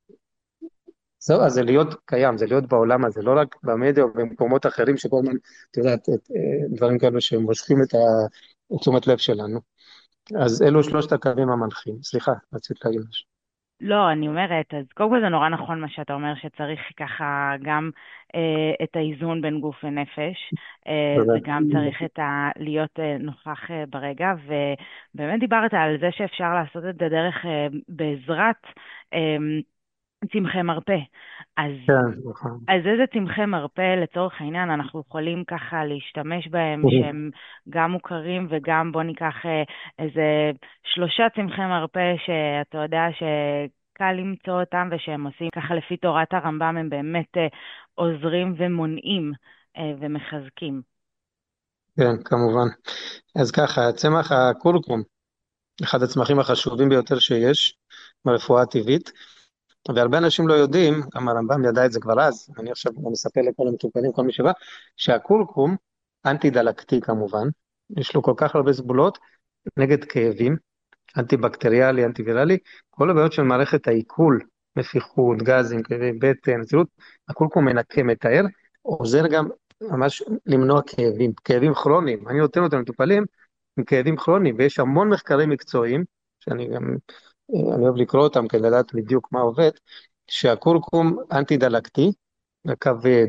זהו, אז זה להיות קיים, זה להיות בעולם הזה, לא רק במדיה או במקומות אחרים שכל מיני, אתה יודע, דברים כאלו שמושכים את תשומת לב שלנו. אז אלו שלושת הקווים המנחים. סליחה, רצית להגיד משהו. לא, אני אומרת, אז קודם כל זה נורא נכון מה שאתה אומר, שצריך ככה גם אה, את האיזון בין גוף ונפש, אה, תודה. וגם צריך את ה... להיות אה, נוכח אה, ברגע, ובאמת דיברת על זה שאפשר לעשות את זה דרך אה, בעזרת אה, צמחי מרפא. אז כן, נכון. אז איזה צמחי מרפא לצורך העניין אנחנו יכולים ככה להשתמש בהם שהם גם מוכרים וגם בוא ניקח אה, איזה שלושה צמחי מרפא שאתה יודע שקל למצוא אותם ושהם עושים ככה לפי תורת הרמב"ם הם באמת אה, עוזרים ומונעים אה, ומחזקים. כן, כמובן. אז ככה, צמח הכורכום, אחד הצמחים החשובים ביותר שיש ברפואה הטבעית, והרבה אנשים לא יודעים, גם הרמב"ם ידע את זה כבר אז, אני עכשיו מספר לכל המטופלים, כל מי שבא, שהכורכום אנטי דלקתי כמובן, יש לו כל כך הרבה סגולות נגד כאבים, אנטי בקטריאלי, אנטי ויראלי, כל הבעיות של מערכת העיכול, נפיחות, גזים, כאבי בטן, נזילות, הכורכום מנקה, מתאר, עוזר גם ממש למנוע כאבים, כאבים כרוניים, אני נותן אותם למטופלים עם כאבים כרוניים, ויש המון מחקרים מקצועיים, שאני גם, אני אוהב לקרוא אותם כדי לדעת בדיוק מה עובד, שהכורכום אנטי דלקתי, כבד,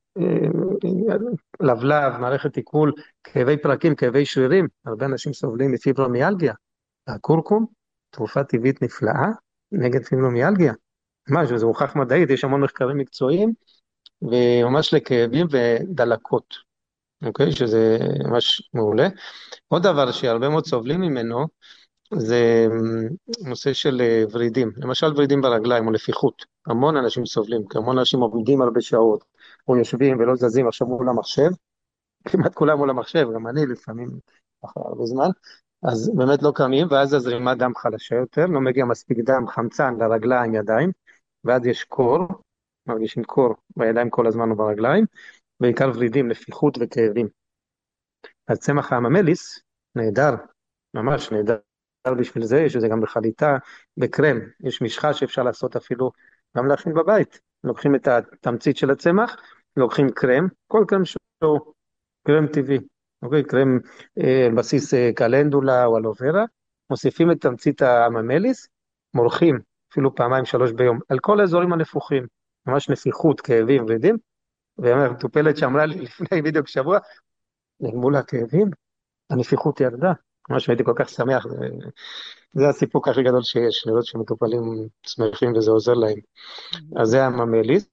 לבלב, מערכת עיכול, כאבי פרקים, כאבי שרירים, הרבה אנשים סובלים מפיברומיאלגיה, הכורכום, תרופה טבעית נפלאה נגד פיברומיאלגיה, ממש, זה הוכח מדעית, יש המון מחקרים מקצועיים, וממש לכאבים ודלקות, אוקיי? שזה ממש מעולה. עוד דבר שהרבה מאוד סובלים ממנו, זה נושא של ורידים, למשל ורידים ברגליים או נפיחות, המון אנשים סובלים, כי המון אנשים עומדים הרבה שעות, או יושבים ולא זזים עכשיו מול המחשב, כמעט כולם מול המחשב, גם אני לפעמים אחרי הרבה זמן, אז באמת לא קמים, ואז הזרימת דם חלשה יותר, לא מגיע מספיק דם, חמצן לרגליים, ידיים, ואז יש קור, מרגישים קור בידיים כל הזמן וברגליים, בעיקר ורידים, נפיחות וכאבים. אז צמח הממליס, נהדר, ממש נהדר בשביל זה, יש זה גם בחליטה, בקרם, יש משחה שאפשר לעשות אפילו גם להכין בבית, לוקחים את התמצית של הצמח, לוקחים קרם, כל קרם שהוא קרם טבעי, אוקיי, קרם אה, בסיס אה, קלנדולה או אלוברה, מוסיפים את תמצית הממליס, מורחים אפילו פעמיים שלוש ביום, על כל האזורים הנפוחים, ממש נפיחות, כאבים ורידים, והמטופלת שאמרה לי לפני בדיוק שבוע, נגמרו לה כאבים, הנפיחות ירדה, ממש הייתי כל כך שמח, זה, זה הסיפוק הכי גדול שיש, לראות שמטופלים שמחים וזה עוזר להם. אז זה הממליס,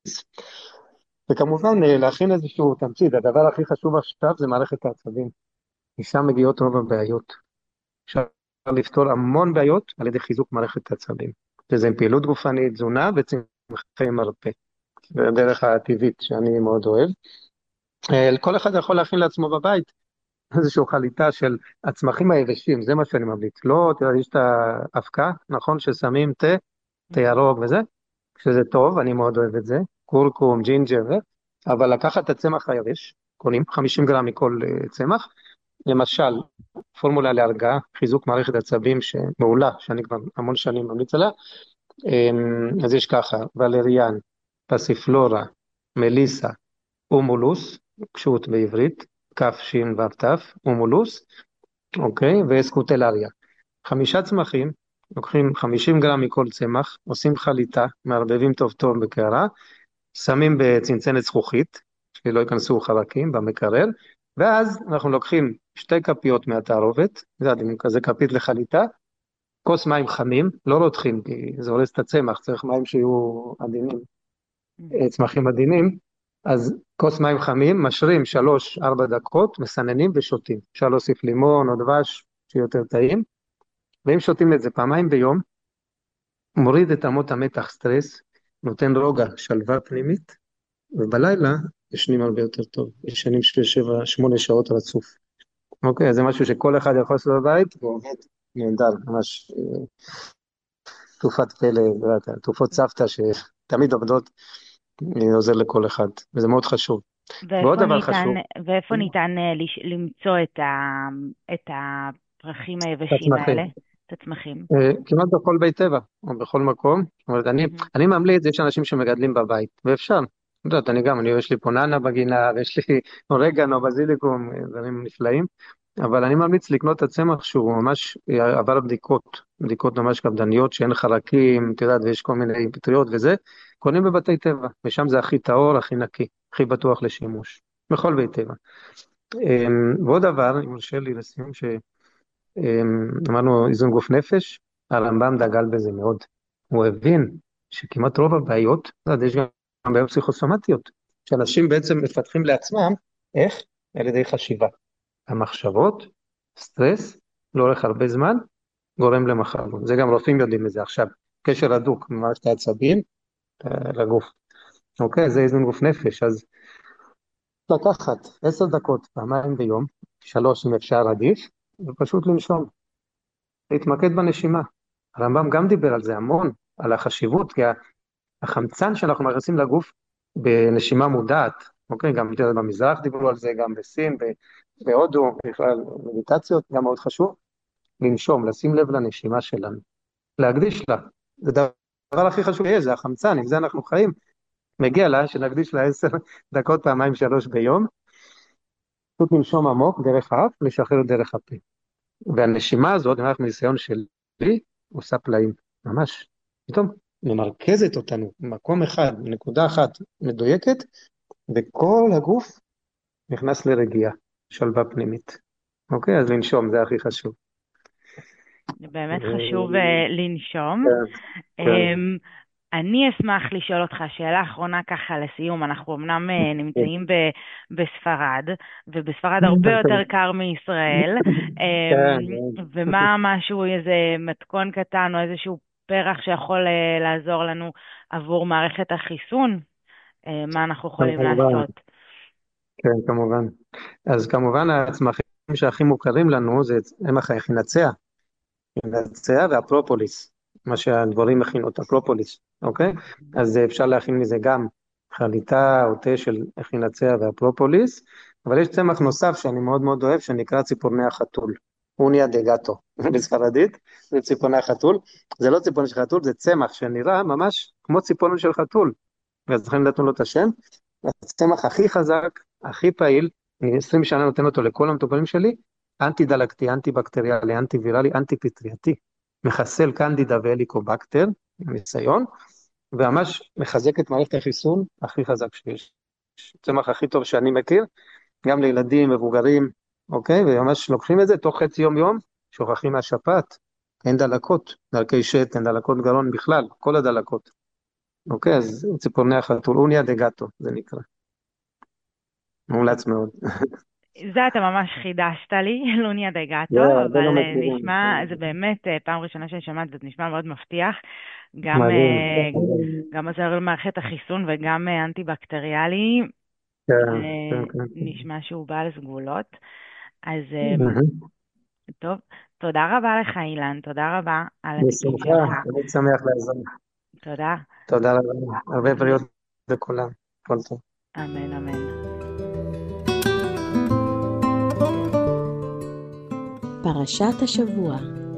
וכמובן להכין איזשהו תמצית, הדבר הכי חשוב עכשיו זה מערכת העצבים, משם מגיעות רוב הבעיות, אפשר לפתור המון בעיות על ידי חיזוק מערכת העצבים, שזה עם פעילות גופנית, תזונה וצמחי מרפא, זה הדרך הטבעית שאני מאוד אוהב. כל אחד יכול להכין לעצמו בבית, איזושהי חליטה של הצמחים היבשים, זה מה שאני ממליץ. לא, תראה, יש את האבקה, נכון, ששמים תה, תה ירוק וזה, שזה טוב, אני מאוד אוהב את זה, קורקום, ג'ינג'ר, אבל לקחת את הצמח היבש, קונים חמישים גרם מכל uh, צמח, למשל, פורמולה להרגעה, חיזוק מערכת עצבים שמעולה, שאני כבר המון שנים ממליץ עליה, um, אז יש ככה, ולריאן, פסיפלורה, מליסה, אומולוס, קשות בעברית, כף שין ותף, אומולוס, אוקיי, וסקוטלריה. חמישה צמחים, לוקחים חמישים גרם מכל צמח, עושים חליטה, מערבבים טוב טוב בקערה, שמים בצנצנת זכוכית, שלא ייכנסו חלקים במקרר, ואז אנחנו לוקחים שתי כפיות מהתערובת, זה עדיין כזה כפית לחליטה, כוס מים חמים, לא רותחים, כי זה הורס את הצמח, צריך מים שיהיו עדינים, צמחים עדינים, אז כוס מים חמים, משרים שלוש ארבע דקות, מסננים ושותים. אפשר להוסיף לימון או דבש, שיהיה יותר טעים. ואם שותים את זה פעמיים ביום, מוריד את אמות המתח, סטרס, נותן רוגע, שלווה פנימית, ובלילה ישנים הרבה יותר טוב. ישנים של שבע, שמונה שעות רצוף. אוקיי, אז זה משהו שכל אחד יכול לעשות בבית, ועובד נהדר, ממש תרופת פלא, תרופות סבתא שתמיד עובדות, עוזר לכל אחד, וזה מאוד חשוב. ועוד דבר חשוב. ואיפה ניתן למצוא את, ה, את הפרחים היבשים האלה? את הצמחים? כמעט בכל בית טבע, או בכל מקום. אני, אני ממליץ, יש אנשים שמגדלים בבית, ואפשר. אני יודעת, אני גם, אני, יש לי פוננה בגינה, ויש לי אורגנו, בזיליקום, דברים נפלאים. אבל אני ממליץ לקנות את הצמח שהוא ממש עבר בדיקות, בדיקות ממש קפדניות, שאין חרקים, את יודעת, ויש כל מיני פטריות וזה, קונים בבתי טבע, ושם זה הכי טהור, הכי נקי, הכי בטוח לשימוש, בכל בית טבע. אמ, ועוד דבר, אם יורשה לי לסיום, שאמרנו איזון גוף נפש, הרמב"ם דגל בזה מאוד. הוא הבין שכמעט רוב הבעיות, את יודעת, יש גם בעיות פסיכוסומטיות, שאנשים בעצם מפתחים לעצמם, איך? על ידי חשיבה. המחשבות, סטרס, לאורך הרבה זמן, גורם למחלות. זה גם רופאים יודעים מזה עכשיו. קשר הדוק ממערכת העצבים אה, לגוף. אוקיי, זה איזון גוף נפש. אז לקחת עשר דקות פעמיים ביום, שלוש אם אפשר עדיף, ופשוט לנשום. להתמקד בנשימה. הרמב"ם גם דיבר על זה המון, על החשיבות, כי החמצן שאנחנו מכניסים לגוף בנשימה מודעת, אוקיי, גם במזרח דיברו על זה, גם בסין, בהודו, בכלל מדיטציות, גם מאוד חשוב, לנשום, לשים לב לנשימה שלנו, להקדיש לה, זה דבר הכי חשוב, זה החמצן, עם זה אנחנו חיים, מגיע לה שנקדיש לה עשר דקות פעמיים שלוש ביום, פשוט לנשום עמוק דרך האף, לשחרר דרך הפה, והנשימה הזאת, אנחנו ניסיון שלי, עושה פלאים, ממש, פתאום ממרכזת אותנו, במקום אחד, נקודה אחת מדויקת, וכל הגוף נכנס לרגיעה, שלווה פנימית. אוקיי, אז לנשום, זה הכי חשוב. זה באמת חשוב אה, לנשום. כן, אמ, אני אשמח לשאול אותך שאלה אחרונה ככה לסיום, אנחנו אמנם אה, נמצאים ב- בספרד, ובספרד הרבה יותר קר מישראל, אמ, ומה משהו, איזה מתכון קטן או איזשהו פרח שיכול אה, לעזור לנו עבור מערכת החיסון, אה, מה אנחנו יכולים כמובן. לעשות? כן, כמובן. אז כמובן הצמחים שהכי מוכרים לנו זה הם החינציה, חינציה והפרופוליס, מה שהדבורים מכינות, הפרופוליס, אוקיי? אז אפשר להכין מזה גם חליטה או תה של חינציה והפרופוליס, אבל יש צמח נוסף שאני מאוד מאוד אוהב, שנקרא ציפורני החתול, אוניה דגטו, בספרדית, זה ציפורני החתול, זה לא ציפורני של חתול, זה צמח שנראה ממש כמו ציפורני של חתול, אז לכן נתנו לו את השם, הצמח הכי חזק, הכי פעיל, אני עשרים שנה נותן אותו לכל המטופלים שלי, אנטי דלקתי, אנטי בקטריאלי, אנטי ויראלי, אנטי פטרייתי, מחסל קנדידה והליקובקטר, ניסיון, וממש מחזק את מערכת החיסון הכי חזק שיש. צמח הכי טוב שאני מכיר, גם לילדים, מבוגרים, אוקיי? וממש לוקחים את זה תוך חצי יום יום, שוכחים מהשפעת, אין דלקות, דלקי שתן, דלקות גרון בכלל, כל הדלקות. אוקיי, אז ציפורני החתול, אוניה דגטו, זה נקרא. מומלץ מאוד. זה אתה ממש חידשת לי, לוניה דגטו, לא, אבל לא אה, מכירים. נשמע, זה באמת אה, פעם ראשונה שאני שומעת, זה נשמע מאוד מבטיח, גם, מדהים. אה, גם עוזר למערכת החיסון וגם אה, אנטי-בקטריאלי, כן, אה, כן, כן. נשמע שהוא בעל סגולות. אז אה, מהמם. טוב, תודה רבה לך אילן, תודה רבה על הטיפים בשמחה, שלך, אני שמח לעזור. תודה, תודה רבה, הרבה בריאות לכולם, כל טוב. אמן אמן. פרשת השבוע.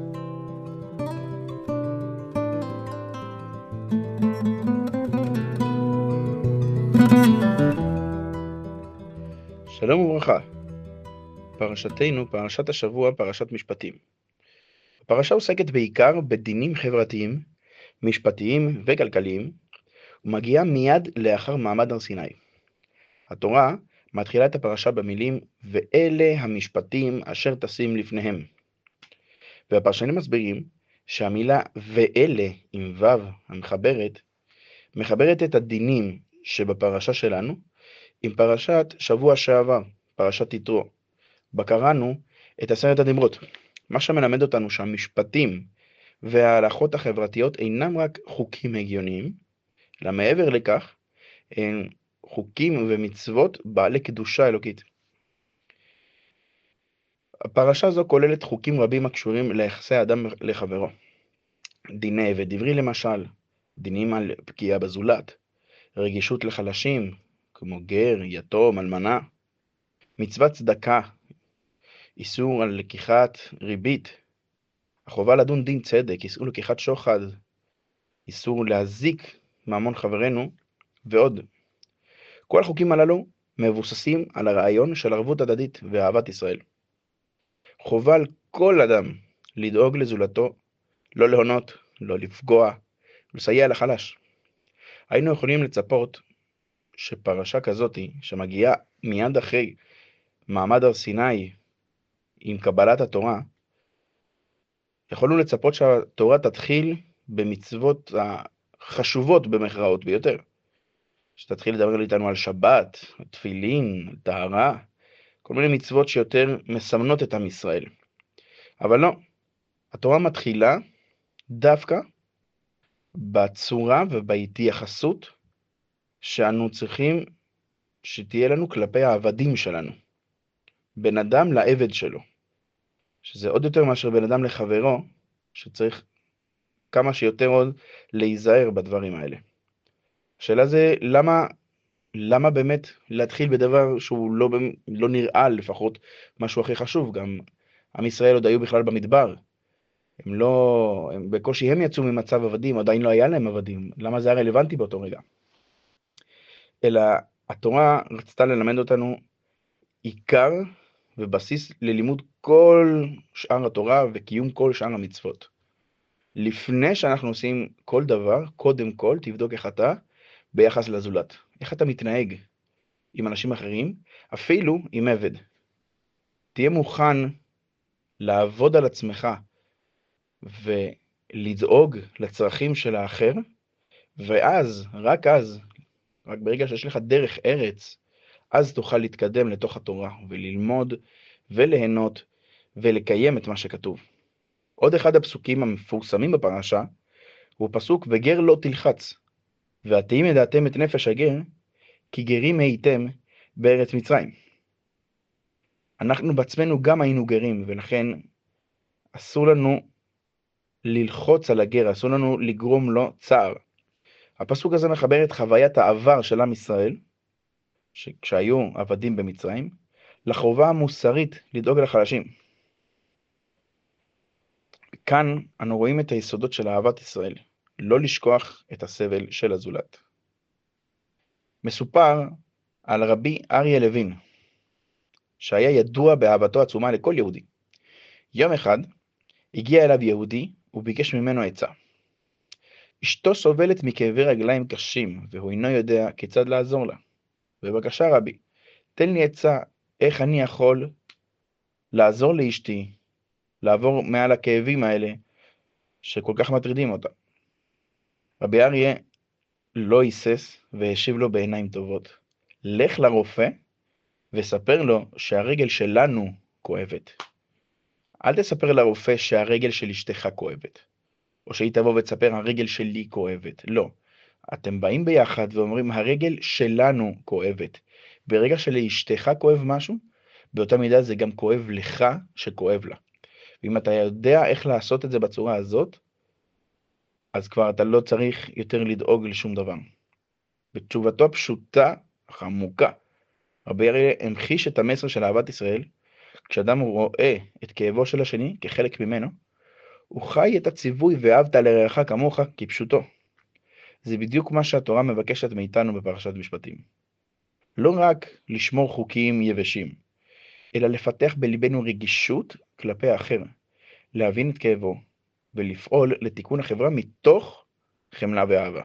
שלום וברכה. פרשתנו, פרשת השבוע, פרשת משפטים. הפרשה עוסקת בעיקר בדינים חברתיים, משפטיים וכלכליים, ומגיעה מיד לאחר מעמד הר סיני. התורה מתחילה את הפרשה במילים, ואלה המשפטים אשר תשים לפניהם. והפרשנים מסבירים שהמילה ואלה עם ו' המחברת, מחברת את הדינים שבפרשה שלנו, עם פרשת שבוע שעבר, פרשת יתרו, בקראנו את עשרת הדיברות. מה שמלמד אותנו שהמשפטים וההלכות החברתיות אינם רק חוקים הגיוניים, אלא מעבר לכך, הם חוקים ומצוות בעלי קדושה אלוקית. הפרשה זו כוללת חוקים רבים הקשורים ליחסי אדם לחברו. דיני ודברי למשל, דינים על פגיעה בזולת, רגישות לחלשים, כמו גר, יתום, אלמנה, מצוות צדקה, איסור על לקיחת ריבית, החובה לדון דין צדק, איסור לקיחת שוחד, איסור להזיק ממון חברנו, ועוד. כל החוקים הללו מבוססים על הרעיון של ערבות הדדית ואהבת ישראל. חובה על כל אדם לדאוג לזולתו, לא להונות, לא לפגוע, לסייע לחלש. היינו יכולים לצפות שפרשה כזאת, שמגיעה מיד אחרי מעמד הר סיני עם קבלת התורה, יכולנו לצפות שהתורה תתחיל במצוות החשובות במכרעות ביותר. שתתחיל לדבר איתנו על שבת, תפילין, טהרה, כל מיני מצוות שיותר מסמנות את עם ישראל. אבל לא, התורה מתחילה דווקא בצורה ובהתייחסות שאנו צריכים שתהיה לנו כלפי העבדים שלנו. בן אדם לעבד שלו, שזה עוד יותר מאשר בן אדם לחברו, שצריך כמה שיותר עוד להיזהר בדברים האלה. השאלה זה למה, למה באמת להתחיל בדבר שהוא לא, לא נראה לפחות משהו הכי חשוב. גם עם ישראל עוד היו בכלל במדבר. הם לא, הם, בקושי הם יצאו ממצב עבדים, עדיין לא היה להם עבדים. למה זה היה רלוונטי באותו רגע? אלא התורה רצתה ללמד אותנו עיקר ובסיס ללימוד כל שאר התורה וקיום כל שאר המצוות. לפני שאנחנו עושים כל דבר, קודם כל תבדוק איך אתה ביחס לזולת. איך אתה מתנהג עם אנשים אחרים, אפילו עם עבד. תהיה מוכן לעבוד על עצמך ולדאוג לצרכים של האחר, ואז, רק אז, רק ברגע שיש לך דרך ארץ, אז תוכל להתקדם לתוך התורה וללמוד וליהנות ולקיים את מה שכתוב. עוד אחד הפסוקים המפורסמים בפרשה הוא פסוק וגר לא תלחץ, ואתם ידעתם את נפש הגר, כי גרים הייתם בארץ מצרים. אנחנו בעצמנו גם היינו גרים, ולכן אסור לנו ללחוץ על הגר, אסור לנו לגרום לו צער. הפסוק הזה מחבר את חוויית העבר של עם ישראל, כשהיו עבדים במצרים, לחובה המוסרית לדאוג לחלשים. כאן אנו רואים את היסודות של אהבת ישראל, לא לשכוח את הסבל של הזולת. מסופר על רבי אריה לוין, שהיה ידוע באהבתו עצומה לכל יהודי. יום אחד הגיע אליו יהודי וביקש ממנו עצה. אשתו סובלת מכאבי רגליים קשים, והוא אינו יודע כיצד לעזור לה. בבקשה רבי, תן לי עצה איך אני יכול לעזור לאשתי, לעבור מעל הכאבים האלה שכל כך מטרידים אותה. רבי אריה לא היסס והשיב לו בעיניים טובות. לך לרופא וספר לו שהרגל שלנו כואבת. אל תספר לרופא שהרגל של אשתך כואבת. או שהיא תבוא ותספר הרגל שלי כואבת. לא. אתם באים ביחד ואומרים הרגל שלנו כואבת. ברגע שלאשתך כואב משהו, באותה מידה זה גם כואב לך שכואב לה. ואם אתה יודע איך לעשות את זה בצורה הזאת, אז כבר אתה לא צריך יותר לדאוג לשום דבר. בתשובתו הפשוטה, אך עמוקה, רבי אריה המחיש את המסר של אהבת ישראל, כשאדם רואה את כאבו של השני כחלק ממנו, הוא חי את הציווי ואהבת לרעך כמוך כפשוטו. זה בדיוק מה שהתורה מבקשת מאיתנו בפרשת משפטים. לא רק לשמור חוקים יבשים, אלא לפתח בליבנו רגישות כלפי האחר, להבין את כאבו, ולפעול לתיקון החברה מתוך חמלה ואהבה.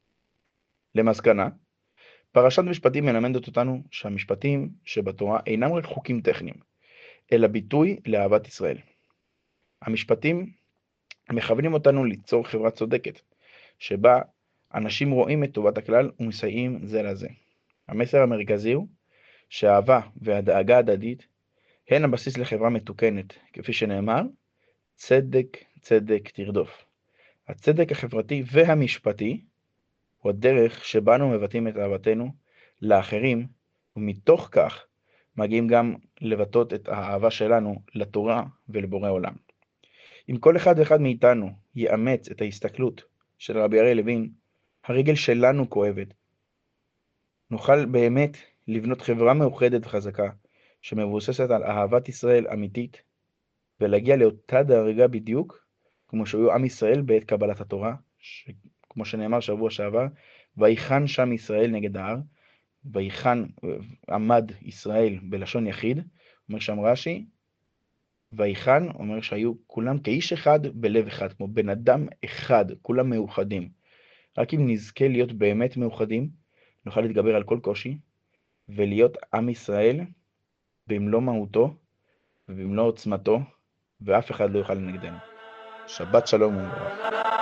למסקנה, פרשת משפטים מלמדת אותנו שהמשפטים שבתורה אינם רק חוקים טכניים, אלא ביטוי לאהבת ישראל. המשפטים מכוונים אותנו ליצור חברה צודקת, שבה אנשים רואים את טובת הכלל ומסייעים זה לזה. המסר המרכזי הוא שהאהבה והדאגה הדדית הן הבסיס לחברה מתוקנת, כפי שנאמר, צדק צדק תרדוף. הצדק החברתי והמשפטי הוא הדרך שבה אנו מבטאים את אהבתנו לאחרים, ומתוך כך מגיעים גם לבטאות את האהבה שלנו לתורה ולבורא עולם. אם כל אחד ואחד מאיתנו יאמץ את ההסתכלות של רבי אריה לוין, הרגל שלנו כואבת, נוכל באמת לבנות חברה מאוחדת וחזקה, שמבוססת על אהבת ישראל אמיתית, ולהגיע לאותה דרגה בדיוק, כמו שהיו עם ישראל בעת קבלת התורה, ש... כמו שנאמר שבוע שעבר, ויחן שם ישראל נגד ההר, ויחן עמד ישראל בלשון יחיד, אומר שם רש"י, ויחן אומר שהיו כולם כאיש אחד בלב אחד, כמו בן אדם אחד, כולם מאוחדים. רק אם נזכה להיות באמת מאוחדים, נוכל להתגבר על כל קושי, ולהיות עם ישראל במלוא מהותו ובמלוא עוצמתו, ואף אחד לא יוכל לנגדנו. שבת שלום ומבורך.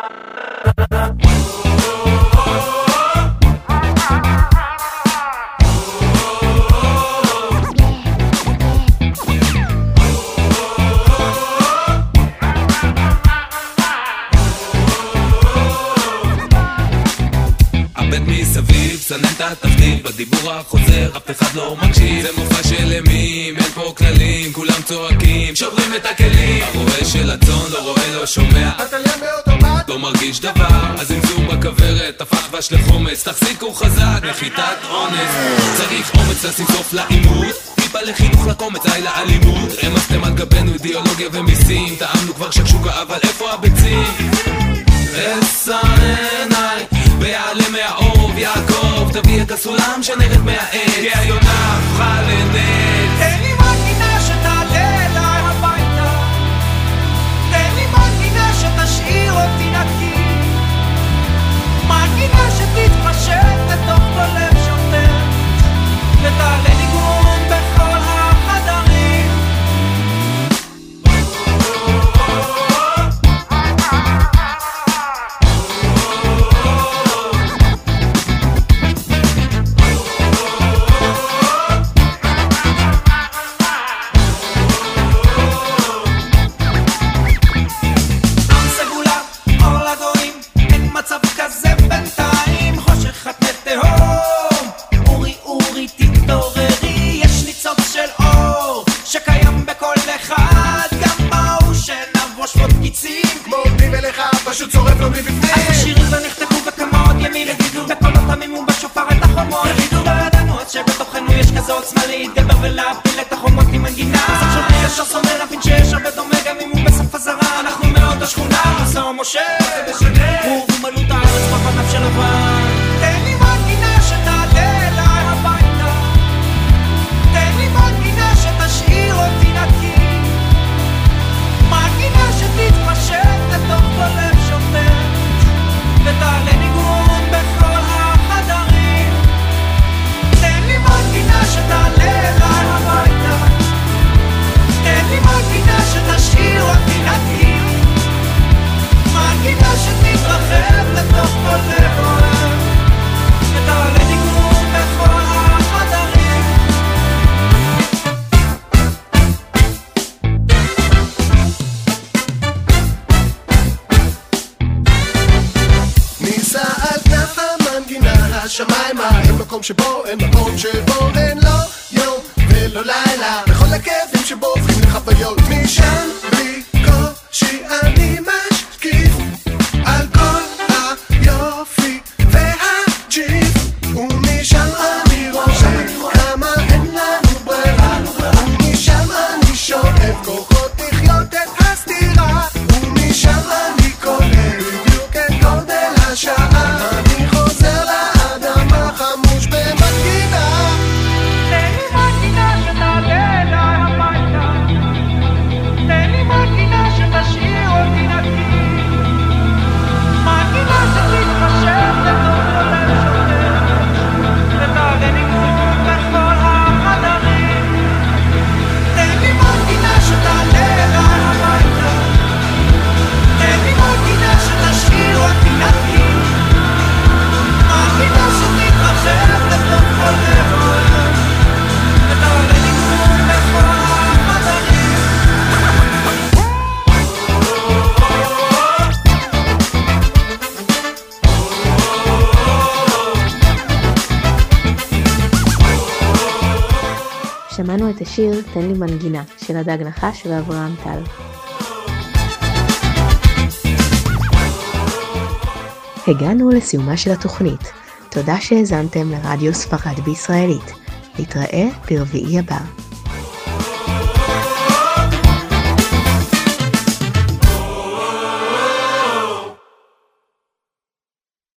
מסביב, סננת התפקיד, בדיבור החוזר, אף אחד לא מקשיב. זה מופע של אימים, אין פה כללים, כולם צועקים, שוברים את הכלים. הרועה של הצאן לא רואה, לא שומע, התליין באוטומט, לא מרגיש דבר. אז זמזום בכוורת, הפך דבש לחומץ, תחזיקו חזק, נחיתת אונס. צריך אומץ לשים סוף לעימות, טיפה לחינוך לקומץ, היי לאלימות. רמסתם על גבינו אידיאולוגיה ומיסים, טעמנו כבר שקשוקה, אבל איפה הביצים? אסן עיניי ויעלה מהאור יעקב, תביא את הסולם שנרד מהעץ, כי היונה הפכה לנץ. תן לי מנגינה שתעלה אליי הביתה, תן לי מנגינה שתשאיר אותי נקי, מנגינה שתתפשט לתוך כל לב שוטר, ותעלה ניגון בכל החדרים. פשוט צורף לו מבפנים. אז השירים לא נכתבו וכמה עוד ימים יגידו, בקולות תמימו בשופר את החומות יגידו. לא ידענו אז שבתוכנו יש כזה עוצמה להתגבר ולהפיל את החומות עם מנגינה. אז עכשיו ישר שונא להבין שיש הרבה דומה גם אם הוא בסוף הזרה. אנחנו מאוד השכונה, מסע משה ומלאו את הארץ בפניו של לבן. תן לי מנגינה שתעלה אליי הביתה, תן לי מנגינה שתשאיר אותי נקי, מנגינה שתתפשט לתוך כל לב שוטר, ותעלה ניגון בכל החדרים. תן לי מנגינה שתעלה אליי הביתה, תן לי מנגינה שתשאיר אותי נקי, מנגינה שתתרחב לתוך כל לב אוהב, ותעלה ניגון בכל החדרים. ניסה על כנף המנגינה השמיימה, אין מקום שבו, אין מקום שבו אין לו יום ולא לילה, בכל הכאבים שבו הופכים לחוויות. משם בלי קושי אני משקיף על כל היופי והג'יף, ומשם אני רואה כמה אין לנו ברירה, ומשם אני שואב כוחות לחיות את הסתירה, ומשם אני קולט בדיוק את גודל השעה. אני חוזר לאדם החמוש במנגינה. תן לי מנגינה שתעלה אליי הביתה, תן לי מנגינה שתשאיר אותי נקי, מנגינה שתתחשב לתוך כל לב שוטר, ותעלה ניגון בכל החדרים. תן לי מנגינה שתעלה אליי הביתה, תן לי מנגינה שתשאיר אותי נקי, מנגינה שתתרחב לתוך כל לב אוהב, ותעלה ניגון בכל החדרים. שמענו את השיר "תן לי מנגינה" של הדג נחש ואברהם טל. הגענו לסיומה של התוכנית. תודה שהאזנתם לרדיו ספרד בישראלית. נתראה ברביעי הבא.